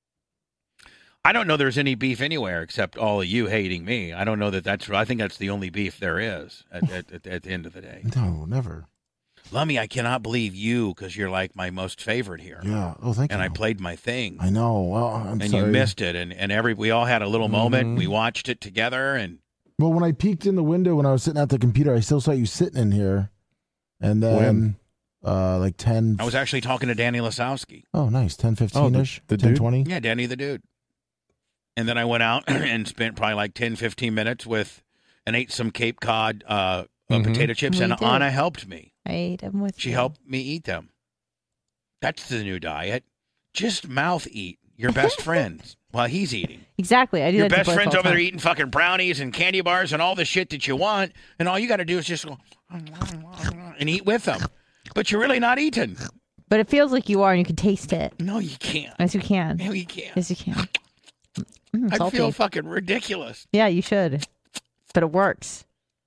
I don't know there's any beef anywhere except all of you hating me. I don't know I think that's the only beef there is at the end of the day. No, never. Lummy, I cannot believe you because you're like my most favorite here. Yeah. Oh, thank you. And I played my thing. I know. Well, I'm and sorry. you missed it. And we all had a little moment. We watched it together. And Well, when I peeked in the window when I was sitting at the computer, I still saw you sitting in here. And then like 10. I was actually talking to Danny Lasowski. Oh, nice. 10:15-ish. The 10:20. Yeah, Danny the dude. And then I went out and spent probably like 10, 15 minutes and ate some Cape Cod potato chips. We and did. Anna helped me. I ate them with She you. helped me eat them. That's the new diet. Just mouth eat your best friends while he's eating. Exactly. I do Your that to best Blake friend's all over the there time. eating fucking brownies and candy bars and all the shit that you want, and all you got to do is just go and eat with them. But you're really not eating. But it feels like you are, and you can taste it. No, you can't. Yes, you can. No, you can't. Yes, you can. I Salty. feel fucking ridiculous. Yeah, you should. But it works.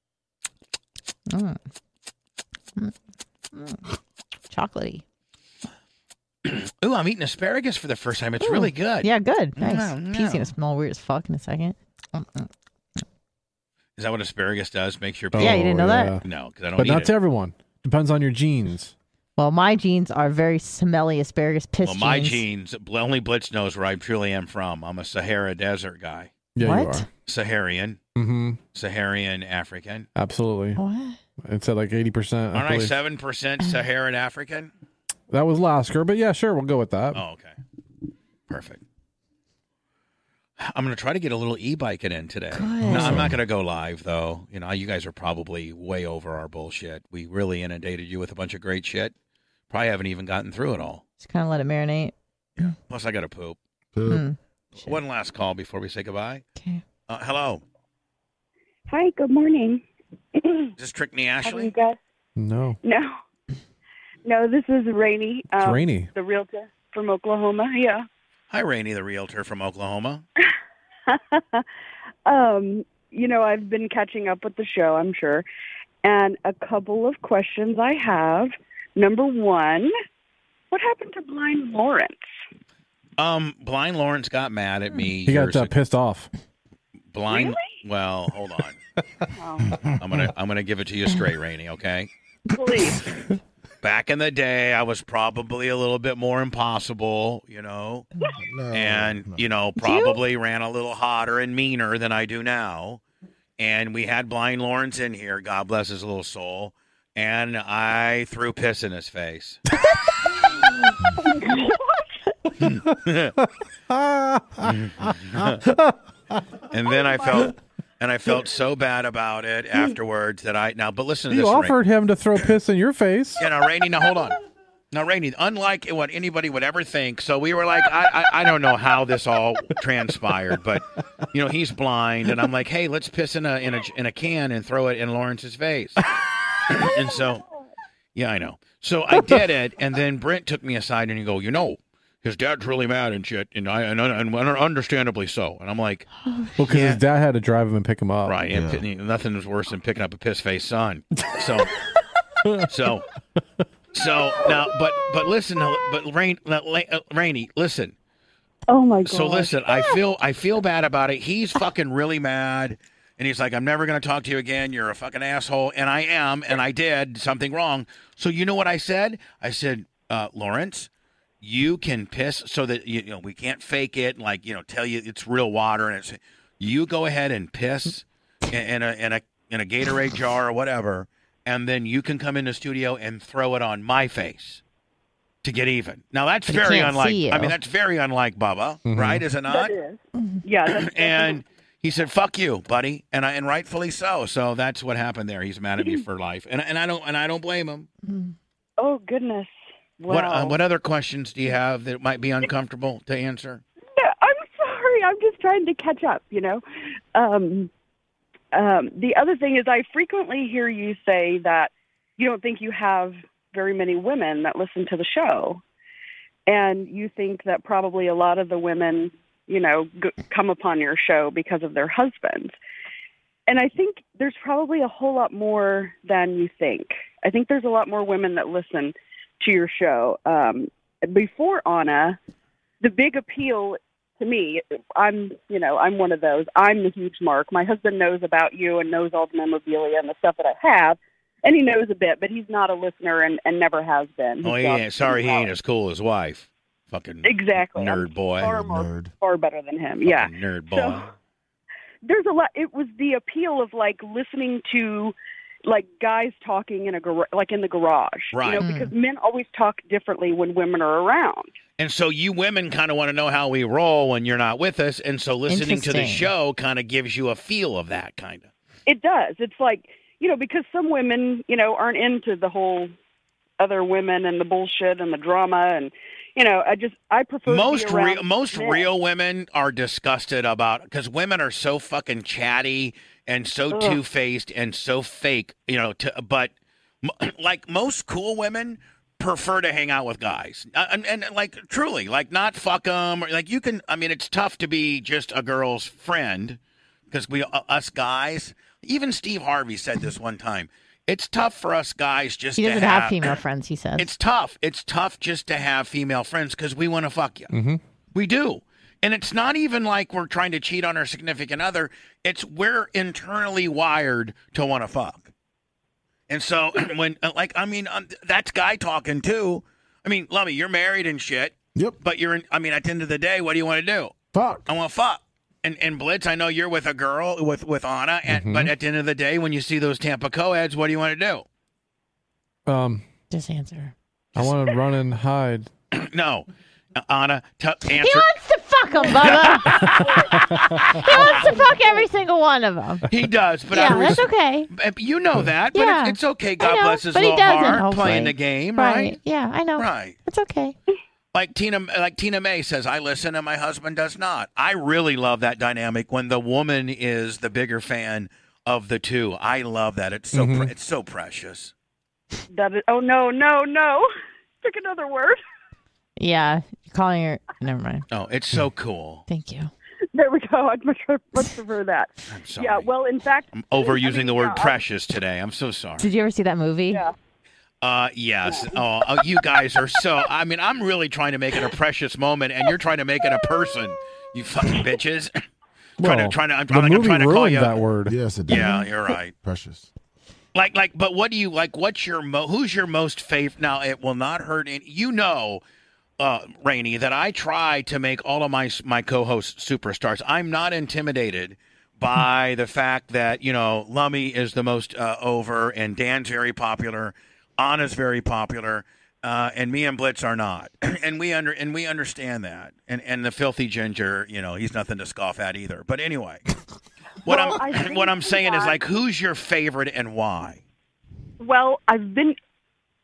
Chocolatey. Ooh, I'm eating asparagus for the first time. It's really good. Yeah, good. Nice. No. Pete's gonna smell weird as fuck in a second. Is that what asparagus does? Makes your Yeah, you didn't know that? No, because I don't But eat not it. to everyone. Depends on your genes. Well, my genes are very smelly asparagus piss Well, my genes. genes, only Blitz knows where I truly am from. I'm a Sahara Desert guy. Yeah, What? you are. Saharian. Mm-hmm. Saharan African. Absolutely. What? It's at like 80%. Aren't I believe. 7% Saharan African? That was Lasker, but yeah, sure, we'll go with that. Oh, okay. Perfect. I'm going to try to get a little e-biking in today. Good. No, I'm not going to go live, though. You guys are probably way over our bullshit. We really inundated you with a bunch of great shit. Probably haven't even gotten through it all. Just kind of let it marinate. Yeah. Plus, I got to poop. Shit. One last call before we say goodbye. Okay. Hello. Hi, good morning. Is this Trickney How are Ashley? you guys? No. No, this is Rainey. It's Rainey. The realtor from Oklahoma. Yeah. Hi, Rainey, the realtor from Oklahoma. I've been catching up with the show, I'm sure. And a couple of questions I have. Number one, what happened to Blind Lawrence? Blind Lawrence got mad at me. He got pissed off. Blind. Really? Well, hold on. I'm gonna give it to you straight, Rainey. Okay. Please. Back in the day, I was probably a little bit more impossible, and probably ran a little hotter and meaner than I do now. And we had Blind Lawrence in here. God bless his little soul. And I threw piss in his face. And then I felt so bad about it afterwards that but listen to You this. offered him to throw piss in your face. Rainey, now hold on. Now, Rainey, unlike what anybody would ever think, so we were like, I don't know how this all transpired, but he's blind, and I'm like, hey, let's piss in a can and throw it in Lawrence's face. And so, yeah, I know. So I did it, and then Brent took me aside and he go, his dad's really mad and shit, and understandably so. And I'm like, well, because his dad had to drive him and pick him up, right? And nothing was worse than picking up a piss-faced son. So now, but listen, Rainey, listen. Oh my God. So listen, I feel bad about it. He's fucking really mad, and he's like, I'm never going to talk to you again. You're a fucking asshole, and I am, and I did something wrong. So you know what I said? I said, Lawrence, you can piss so that we can't fake it, like tell you it's real water, and you go ahead and piss in a Gatorade jar or whatever. And then you can come in the studio and throw it on my face to get even. Now that's very unlike. I mean, that's very unlike Bubba, right? Is it not? That is. Yeah. And he said, "Fuck you, buddy," and rightfully so. So that's what happened there. He's mad at me for life, and I don't blame him. Oh goodness! Wow. What other questions do you have that might be uncomfortable to answer? No, I'm sorry. I'm just trying to catch up. The other thing is I frequently hear you say that you don't think you have very many women that listen to the show. And you think that probably a lot of the women, come upon your show because of their husbands. And I think there's probably a whole lot more than you think. I think there's a lot more women that listen to your show. Before Anna, the big appeal to me, I'm one of those. I'm the huge mark. My husband knows about you and knows all the memorabilia and the stuff that I have, and he knows a bit, but he's not a listener and never has been. Oh, yeah. Sorry, he ain't as cool as wife. Fucking exactly. Nerd boy. Far better than him. Fucking yeah. Nerd boy. So, there's a lot. It was the appeal of listening to guys talking in in the garage, right? Because men always talk differently when women are around. And so you women kind of want to know how we roll when you're not with us, and so listening to the show kind of gives you a feel of that kind of. It does. It's because some women, aren't into the whole other women and the bullshit and the drama, and I prefer most real women are disgusted about, because women are so fucking chatty and so two-faced and so fake, but like most cool women prefer to hang out with guys and truly, not fuck them, or you can, it's tough to be just a girl's friend, because us guys, even Steve Harvey said this one time, it's tough for us guys just he to doesn't have female friends, he says. It's tough just to have female friends because we want to fuck you. Mm-hmm. We do. And it's not even like we're trying to cheat on our significant other. It's we're internally wired to want to fuck. And so when, that's guy talking too. Lummy, you're married and shit. Yep. But at the end of the day, what do you want to do? Fuck. I want to fuck. And Blitz, I know you're with a girl, with Anna, but at the end of the day, when you see those Tampa co-eds, what do you want to do? Just answer. I want to run and hide. No. Anna, answer. He wants to fuck them, Bubba. He wants to fuck every single one of them. He does, but that's okay. You know that, but yeah. it's okay. God bless his but little he doesn't, heart, hopefully. playing the game, right? Yeah, I know. Right. It's okay. Like Tina May says, I listen and my husband does not. I really love that dynamic when the woman is the bigger fan of the two. I love that. It's so it's so precious. Oh no! Took another word. Yeah, calling her. Never mind. Oh, it's so cool. Thank you. There we go. I'd much prefer that. I'm sorry. Yeah. Well, in fact, I'm overusing the word precious today. I'm so sorry. Did you ever see that movie? Yeah. Yes. Oh, you guys are so. I'm really trying to make it a precious moment, and you're trying to make it a person. You fucking bitches. I'm trying to call you that word. Yes, it did. Yeah, you're right. Precious. But what do you like? What's your who's your most favorite? Now, it will not hurt any. Rainey, that I try to make all of my co-hosts superstars. I'm not intimidated by the fact that Lummy is the most over, and Dan's very popular. Anna's very popular, and me and Blitz are not, and we understand that. And the filthy ginger, he's nothing to scoff at either. But anyway, what I'm saying is who's your favorite and why? Well, I've been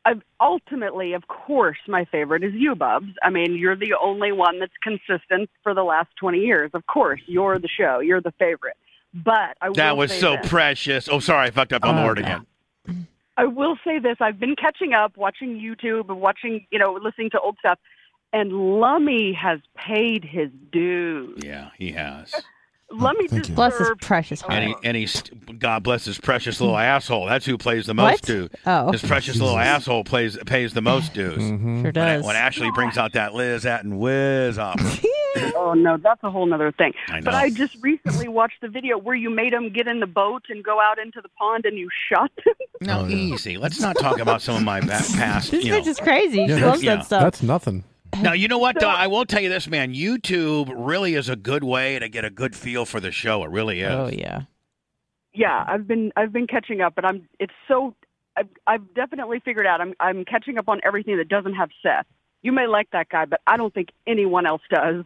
ultimately, of course, my favorite is you, Bubs. I mean, you're the only one that's consistent for the last 20 years. Of course, you're the show. You're the favorite. But that was so precious. Oh, sorry, I fucked up on the word again. I will say this. I've been catching up, watching YouTube and watching, listening to old stuff. And Lummy has paid his dues. Yeah, he has. Lummy just bless his precious heart. And he's God bless his precious little asshole. That's who plays the most dues. Oh. His precious little asshole pays the most dues. Sure does. When Ashley brings out that Liz and whiz up. Oh, no, that's a whole nother thing. I know. But I just recently watched the video where you made him get in the boat and go out into the pond and you shot him. No, easy. Let's not talk about some of my past. This bitch is crazy. She loves that stuff. That's nothing. Now, you know what? I will tell you this, man. YouTube really is a good way to get a good feel for the show. It really is. Oh, yeah. Yeah, I've been catching up, but I've definitely figured out I'm catching up on everything that doesn't have Seth. You may like that guy, but I don't think anyone else does.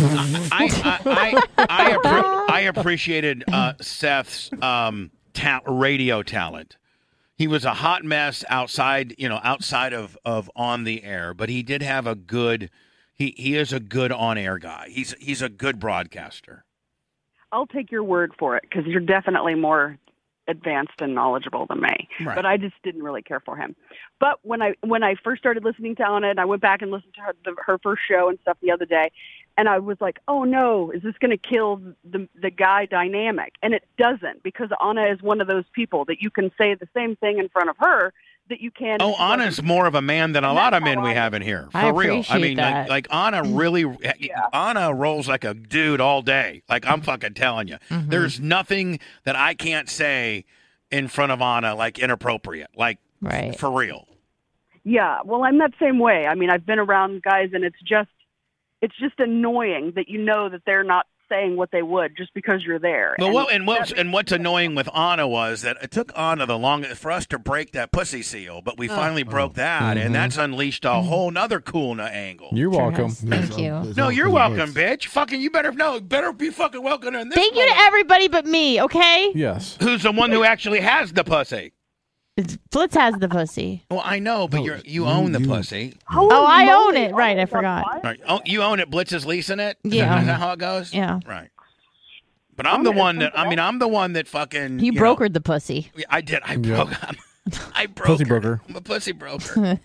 I appreciated Seth's radio talent. He was a hot mess outside of on the air, but he did have a good. He is a good on air guy. He's a good broadcaster. I'll take your word for it because you're definitely more advanced and knowledgeable than me. Right. But I just didn't really care for him. But when I first started listening to Anna, and I went back and listened to her first show and stuff the other day, and I was like, oh no, is this going to kill the guy dynamic? And it doesn't, because Anna is one of those people that you can say the same thing in front of her that you can. Oh, Anna's more of a man than a lot of men we have in here. For real. I mean, like Anna really, Anna rolls like a dude all day. Like I'm fucking telling you. Mm-hmm. There's nothing that I can't say in front of Anna like inappropriate. Like for real. Yeah. Well, I'm that same way. I mean, I've been around guys and it's just annoying that you know that they're not saying what they would just because you're there. But what's annoying with Anna was that it took Anna the longest for us to break that pussy seal, but we finally broke that, and that's unleashed a whole nother cool angle. You're welcome. Thank you. No, you're welcome, bitch. Fucking, you better be fucking welcome in this. Thank you to everybody but me, okay? Yes. Who's the one who actually has the pussy? Blitz has the pussy. Well, I know, but you own the pussy. I own it. Right, I forgot. Right. Oh, you own it. Blitz is leasing it. Yeah. Is that how it goes? Yeah. Right. But I'm the one that fucking. You brokered the pussy. I did. I broke. I broke. Pussy broker. I'm a pussy broker.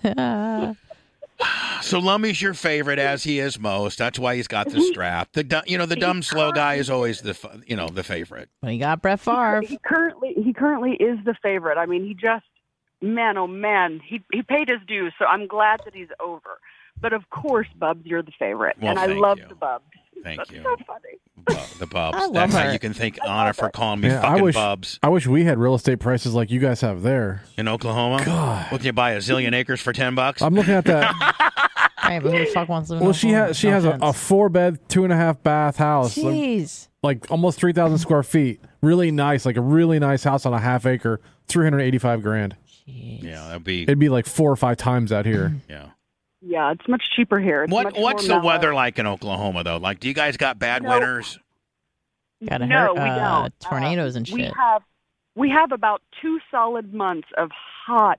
So Lummy's your favorite, as he is most. That's why he's got the strap. The dumb slow guy is always the favorite. When he got Brett Favre. He currently is the favorite. I mean, he just, man, oh man, he paid his dues. So I'm glad that he's over. But of course, Bubs, you're the favorite, well, and I love the Bubs. Thank you. So funny. The Bubs. I love That's how her. you can thank Anna for calling me fucking Bubs. I wish we had real estate prices like you guys have there In Oklahoma? God. What, can you buy a zillion acres for $10? I'm looking at that. Right, but who the fuck wants to live in Well, she has a 4-bed, 2.5 bath house. Jeez. Like almost 3,000 square feet. Really nice, like a really nice house on a half acre. $385,000. Yeah, it'd be like 4 or 5 times out here. Yeah. Yeah, it's much cheaper here. What's the weather like in Oklahoma though? Like, do you guys got bad winters? Gotta No, hurt, we don't. tornadoes and shit. We have about 2 solid months of hot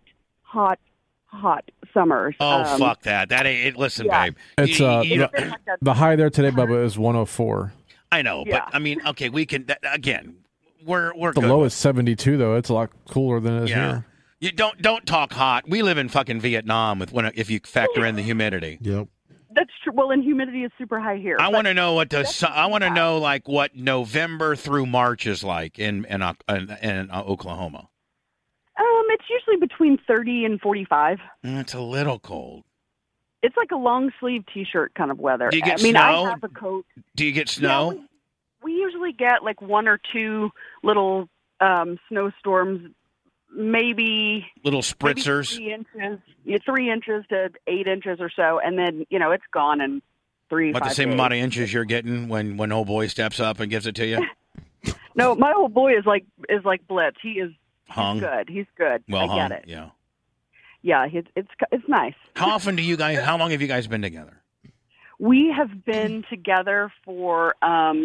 summers. Oh, fuck that. That ain't. Listen, babe. It's the high there today, Bubba, is 104. I know, but I mean, okay, we can again. We're the good low is 72 though. It's a lot cooler than it is here. You don't talk hot. We live in fucking Vietnam if you factor in the humidity. Yep. That's true. Well, and humidity is super high here. I want to know like what November through March is like in Oklahoma. It's usually between 30 and 45. It's a little cold. It's like a long sleeve T-shirt kind of weather. Do you get snow? I have a coat. Do you get snow? Yeah, we usually get like 1 or 2 little snowstorms. Maybe little spritzers. Maybe 3 inches to 8 inches or so, and then it's gone in 3. What, 5 the same days. amount of inches you're getting when old boy steps up and gives it to you? No, my old boy is like Blitz. He is hung. He's good. He's good. Well, I get it. Yeah. Yeah, it's nice. How often do you guys? How long have you guys been together? We have been together for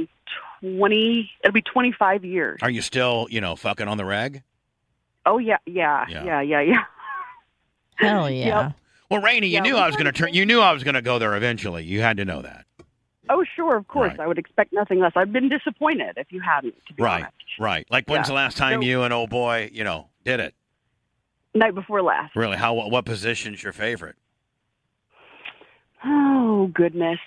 20. It'll be 25 years. Are you still fucking on the reg? Oh yeah. Hell yeah. Yep. Well, Rainey, you knew I was going to turn. You knew I was going to go there eventually. You had to know that. Oh, sure, of course. Right. I would expect nothing less. I've been disappointed if you hadn't, to be Right, honest. right. Like, when's Yeah. the last time So- you and old boy, did it? Night before last. Really? What position's your favorite? Oh, goodness.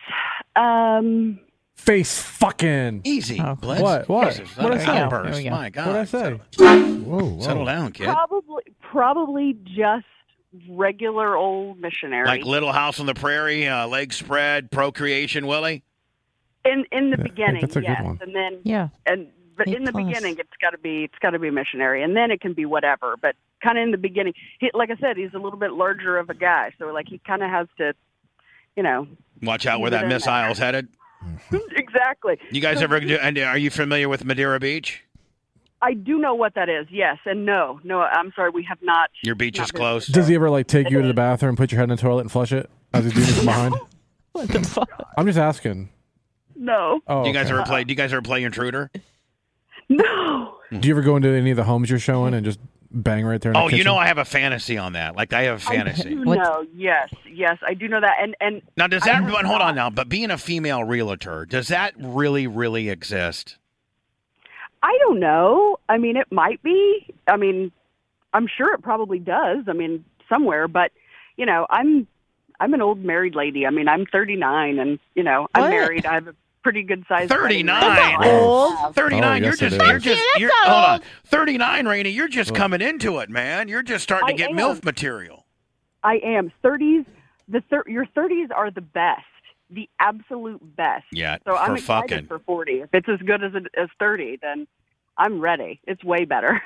Face fucking. Easy. Oh. Blitz. What? Jesus, What did I say? outburst. Here we go. My God. What did I say? Whoa. Settle down, kid. Probably just regular old missionary. Like Little House on the Prairie, legs spread, procreation, Willie? in the Yeah, beginning, that's a good yes. one. And then Yeah. but A in the plus. beginning it's got to be a missionary, and then it can be whatever. But kind of in the beginning, like I said, he's a little bit larger of a guy, so like he kind of has to, Watch out where Keep it that in missile's headed. exactly. You guys ever do? And are you familiar with Madeira Beach? I do know what that is. Yes, and no. I'm sorry, we have not. Your beach not is been- closed. Does he ever take you to the bathroom, put your head in the toilet, and flush it as he's doing it from behind? What the fuck? I'm just asking. No. Oh, Do you guys okay. ever play? Do you guys ever play Intruder? No. Do you ever go into any of the homes you're showing and just bang right there? In the Oh, you kitchen? know I have a fantasy on that. Like I have a fantasy. No. Yes, I do know that. And Now, does that? Hold on now. But being a female realtor, does that really, really exist? I don't know. I mean, it might be. I mean, I'm sure it probably does. I mean, somewhere. But I'm an old married lady. I mean, I'm 39, and I'm What? married. I have a pretty good size. 39. Old. 39. Oh, You're yes, it just. is. You're just. That's You're, not hold on. old. 39, Rainey. You're just coming into it, man. You're just starting to I get am. MILF material. I am 30s. Your 30s are the best, the absolute best. Yeah. So I'm for excited fucking. for 40. If it's as good as 30, then I'm ready. It's way better.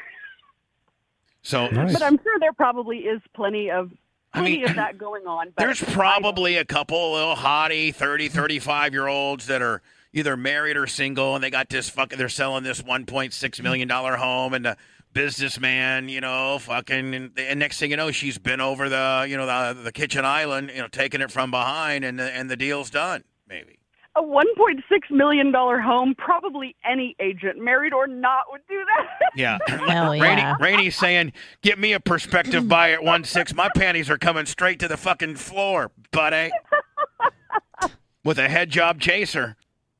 So. Nice. But I'm sure there probably is plenty of I mean, of that going on. But There's probably a couple little hottie 30, 35-year-olds that are either married or single, and they got this they're selling this $1.6 million home, and the businessman, and next thing you know, she's been over the kitchen island, taking it from behind, and the deal's done, maybe. A $1.6 million home, probably any agent, married or not, would do that. Yeah. Hell yeah. Rainey's saying, get me a prospective buyer at 1.6. My panties are coming straight to the fucking floor, buddy. With a head job chaser.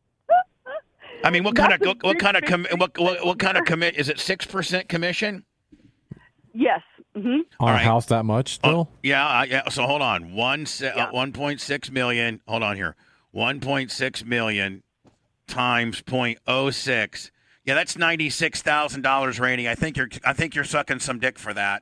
I mean, what kind of commit is it? 6% commission? Yes. Mm-hmm. On All a right. house that much still? Yeah. So hold on. 1.6 million. Hold on here. 1.6 million times 0.06. Yeah, that's $96,000, Rainey. I think you're sucking some dick for that.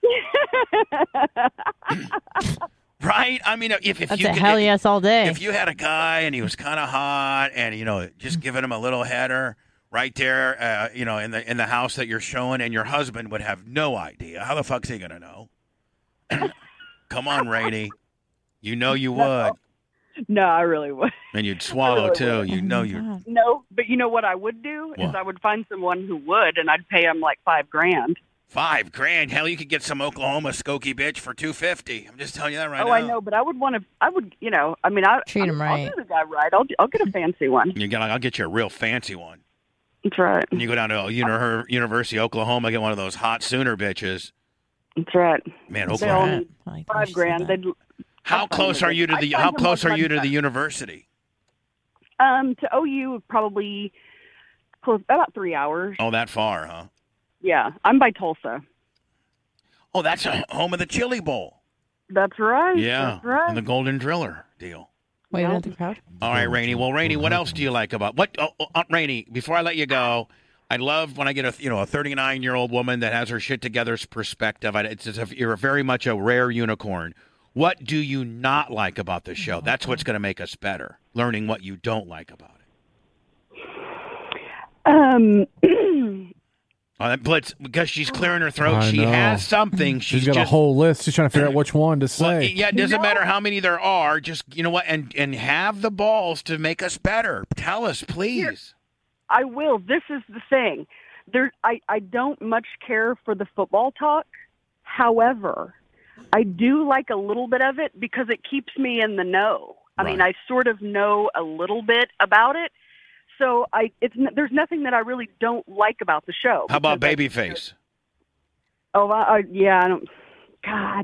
Right? I mean, if That's you a hell yes all day. If you had a guy and he was kind of hot and just giving him a little header right there, in the house that you're showing, and your husband would have no idea. How the fuck's he gonna know? Come on, Rainey. You would. No, I really would. And you'd swallow too. Oh You. No, but you know what I would do is What? I would find someone who would, and I'd pay him like $5,000. $5,000. Hell, you could get some Oklahoma Skokie bitch for $250. I'm just telling you that right now. Oh, I know, but I would want to. I would, I mean, Treat him right. I'll do the guy right. I'll get a fancy one. I'll get you a real fancy one. That's right. And you go down to University of Oklahoma, get one of those hot Sooner bitches. That's right. Man, They all Oklahoma. need $5,000. They'd. How close are you to the university? To OU, probably close about 3 hours. Oh, that far, huh? Yeah, I'm by Tulsa. Oh, that's a home of the Chili Bowl. That's right. Yeah, That's right. and the Golden Driller deal. Wait, at the crowd? All right, Rainey. Well, Rainey, what else do you like about what? Rainey, before I let you go, I love when I get a 39-year-old woman that has her shit together's perspective. You're very much a rare unicorn. What do you not like about the show? That's what's going to make us better. Learning what you don't like about it. Blitz, because she's clearing her throat. I She know. has something. She's got a whole list. She's trying to figure out which one to say. Well, yeah, it doesn't matter how many there are. Just, and have the balls to make us better. Tell us, please. I will. This is the thing. I don't much care for the football talk. However, I do like a little bit of it because it keeps me in the know. I mean, I sort of know a little bit about it. So there's nothing that I really don't like about the show. How about Babyface? Oh, yeah, I don't. God,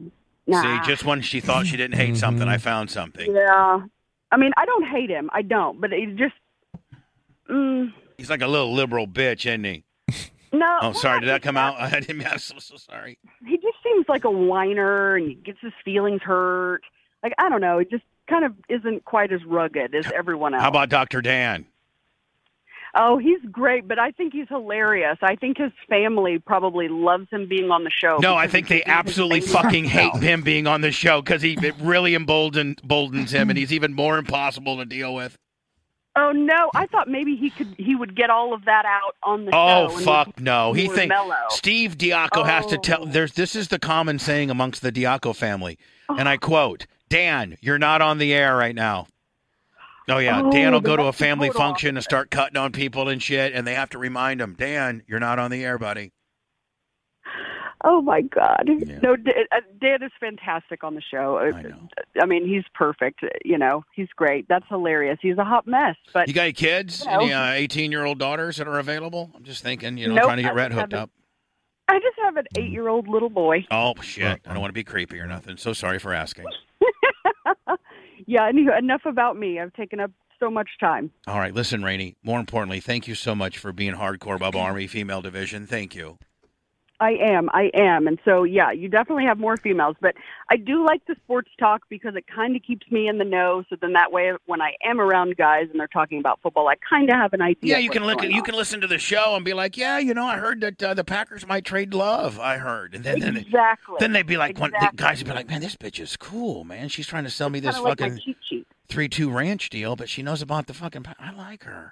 Nah. See, just when she thought she didn't hate something, I found something. Yeah. I mean, I don't hate him. I don't. But it just... He's like a little liberal bitch, isn't he? No. Oh, sorry. Did that come out? I'm so sorry. He just seems like a whiner, and he gets his feelings hurt. Like, I don't know. It just kind of isn't quite as rugged as everyone else. How about Dr. Dan? Oh, he's great, but I think he's hilarious. I think his family probably loves him being on the show. No, I think they absolutely fucking hate him being on the show because it really emboldens him, and he's even more impossible to deal with. Oh no! I thought maybe he would get all of that out on the show. Oh fuck no! He more thinks mellow. Steve Diaco has to tell. This is the common saying amongst the Diaco family, and I quote: "Dan, you're not on the air right now." Oh yeah, Dan will go to a family function and start cutting on people and shit, and they have to remind him, "Dan, you're not on the air, buddy." Oh my God! Yeah. No, Dan is fantastic on the show. I mean, he's perfect. You know, he's great. That's hilarious. He's a hot mess. But you got kids? Any 18-year-old daughters that are available? I'm just thinking, trying to get Red hooked up. I just have an 8-year-old little boy. Oh shit! I don't want to be creepy or nothing. So sorry for asking. Yeah, enough about me. I've taken up so much time. All right, listen, Rainey. More importantly, thank you so much for being hardcore Bubba Army female division. Thank you. I am. And so, yeah, you definitely have more females. But I do like the sports talk because it kind of keeps me in the know. So then that way, when I am around guys and they're talking about football, I kind of have an idea. Yeah, you can listen to the show and be like, yeah, I heard that the Packers might trade Love. I heard. And then then they'd be like, the guys would be like, man, this bitch is cool, man. She's trying to sell me this fucking 3-2 ranch deal, but she knows about the fucking. I like her.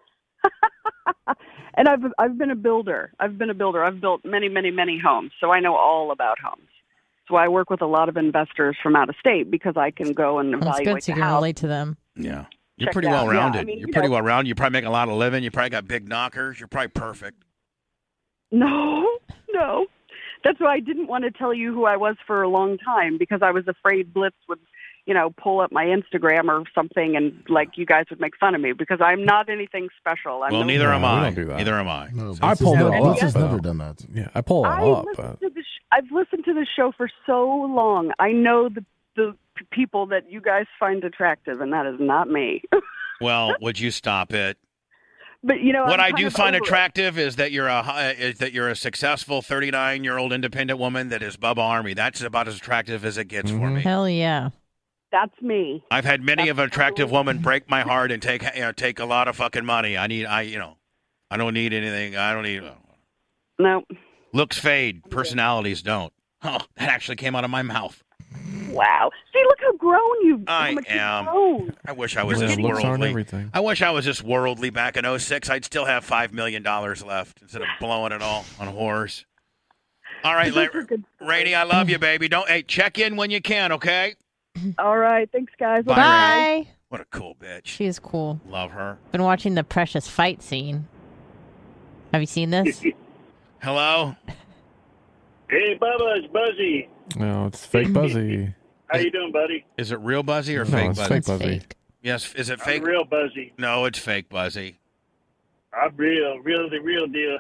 And I've been a builder. I've built many, many, many homes, so I know all about homes. So I work with a lot of investors from out of state because I can go and evaluate That's good, so you can relate to them. Yeah. You're pretty well rounded. Yeah, you're pretty well rounded. You probably make a lot of living. You probably got big knockers. You're probably perfect. No. That's why I didn't want to tell you who I was for a long time because I was afraid Blitz would pull up my Instagram or something and you guys would make fun of me because I'm not anything special. Neither am I. Neither am I. No, I pulled it all up. He's never done that. Yeah, I pull it all up. I've listened to the show for so long. I know the people that you guys find attractive, and that is not me. Well, would you stop it? But what I do find attractive is that you're a successful 39-year-old independent woman that is Bubba Army. That's about as attractive as it gets for me. Hell yeah. That's me. I've had many of an attractive woman break my heart and take a lot of fucking money. I don't need anything. I don't need. No. Looks fade. Personalities don't. Oh, that actually came out of my mouth. Wow. See, look how grown you've I am. I wish I was this worldly. I wish I was this worldly back in 2006. I'd still have $5 million left instead of blowing it all on whores. All right, Rainey, I love you, baby. Check in when you can, okay? All right. Thanks, guys. Bye. What a cool bitch. She is cool. Love her. Been watching the Precious fight scene. Have you seen this? Hello? Hey, Bubba, it's Buzzy. No, it's fake Buzzy. How you doing, buddy? Is it real Buzzy or fake Buzzy? Fake Buzzy. Fake. Yes, is it fake? I'm real Buzzy. No, it's fake Buzzy. I'm real the real deal.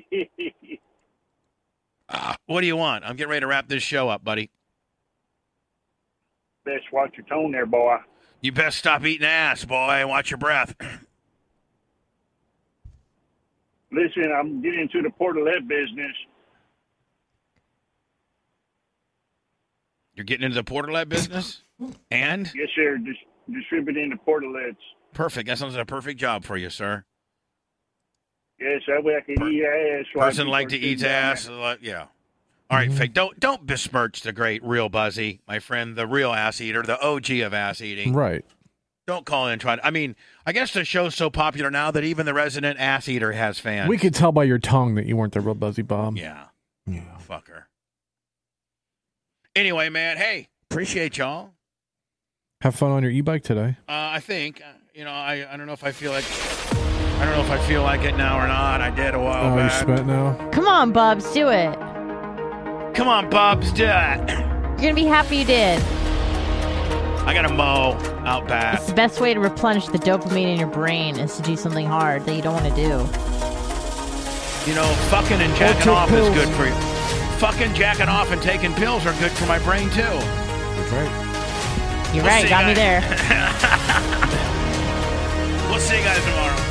What do you want? I'm getting ready to wrap this show up, buddy. Best watch your tone there, boy. You best stop eating ass, boy, and watch your breath. Listen, I'm getting into the portalette business. You're getting into the portalette business? And? Yes, sir. Distributing the portalettes. Perfect. That sounds like a perfect job for you, sir. Yes, that way I can eat ass. Person like to eat ass. Yeah. All right, fake. Don't besmirch the great real Buzzy, my friend, the real ass eater, the OG of ass eating. Right. Don't call in and try to. I mean, I guess the show's so popular now that even the resident ass eater has fans. We could tell by your tongue that you weren't the real Buzzy Bob. Yeah. Fucker. Anyway, man, hey, appreciate y'all. Have fun on your e-bike today. I think, I don't know if I feel like. I don't know if I feel like it now or not. I did a while back. Oh, you spent now? Come on, Bubs, do it. Come on, Bubs, do it. You're going to be happy you did. I got to mow out back. It's the best way to replenish the dopamine in your brain is to do something hard that you don't want to do. Fucking and jacking off is good for you. fucking jacking off and taking pills are good for my brain, too. That's right. You're right. Got me there. We'll see you guys tomorrow.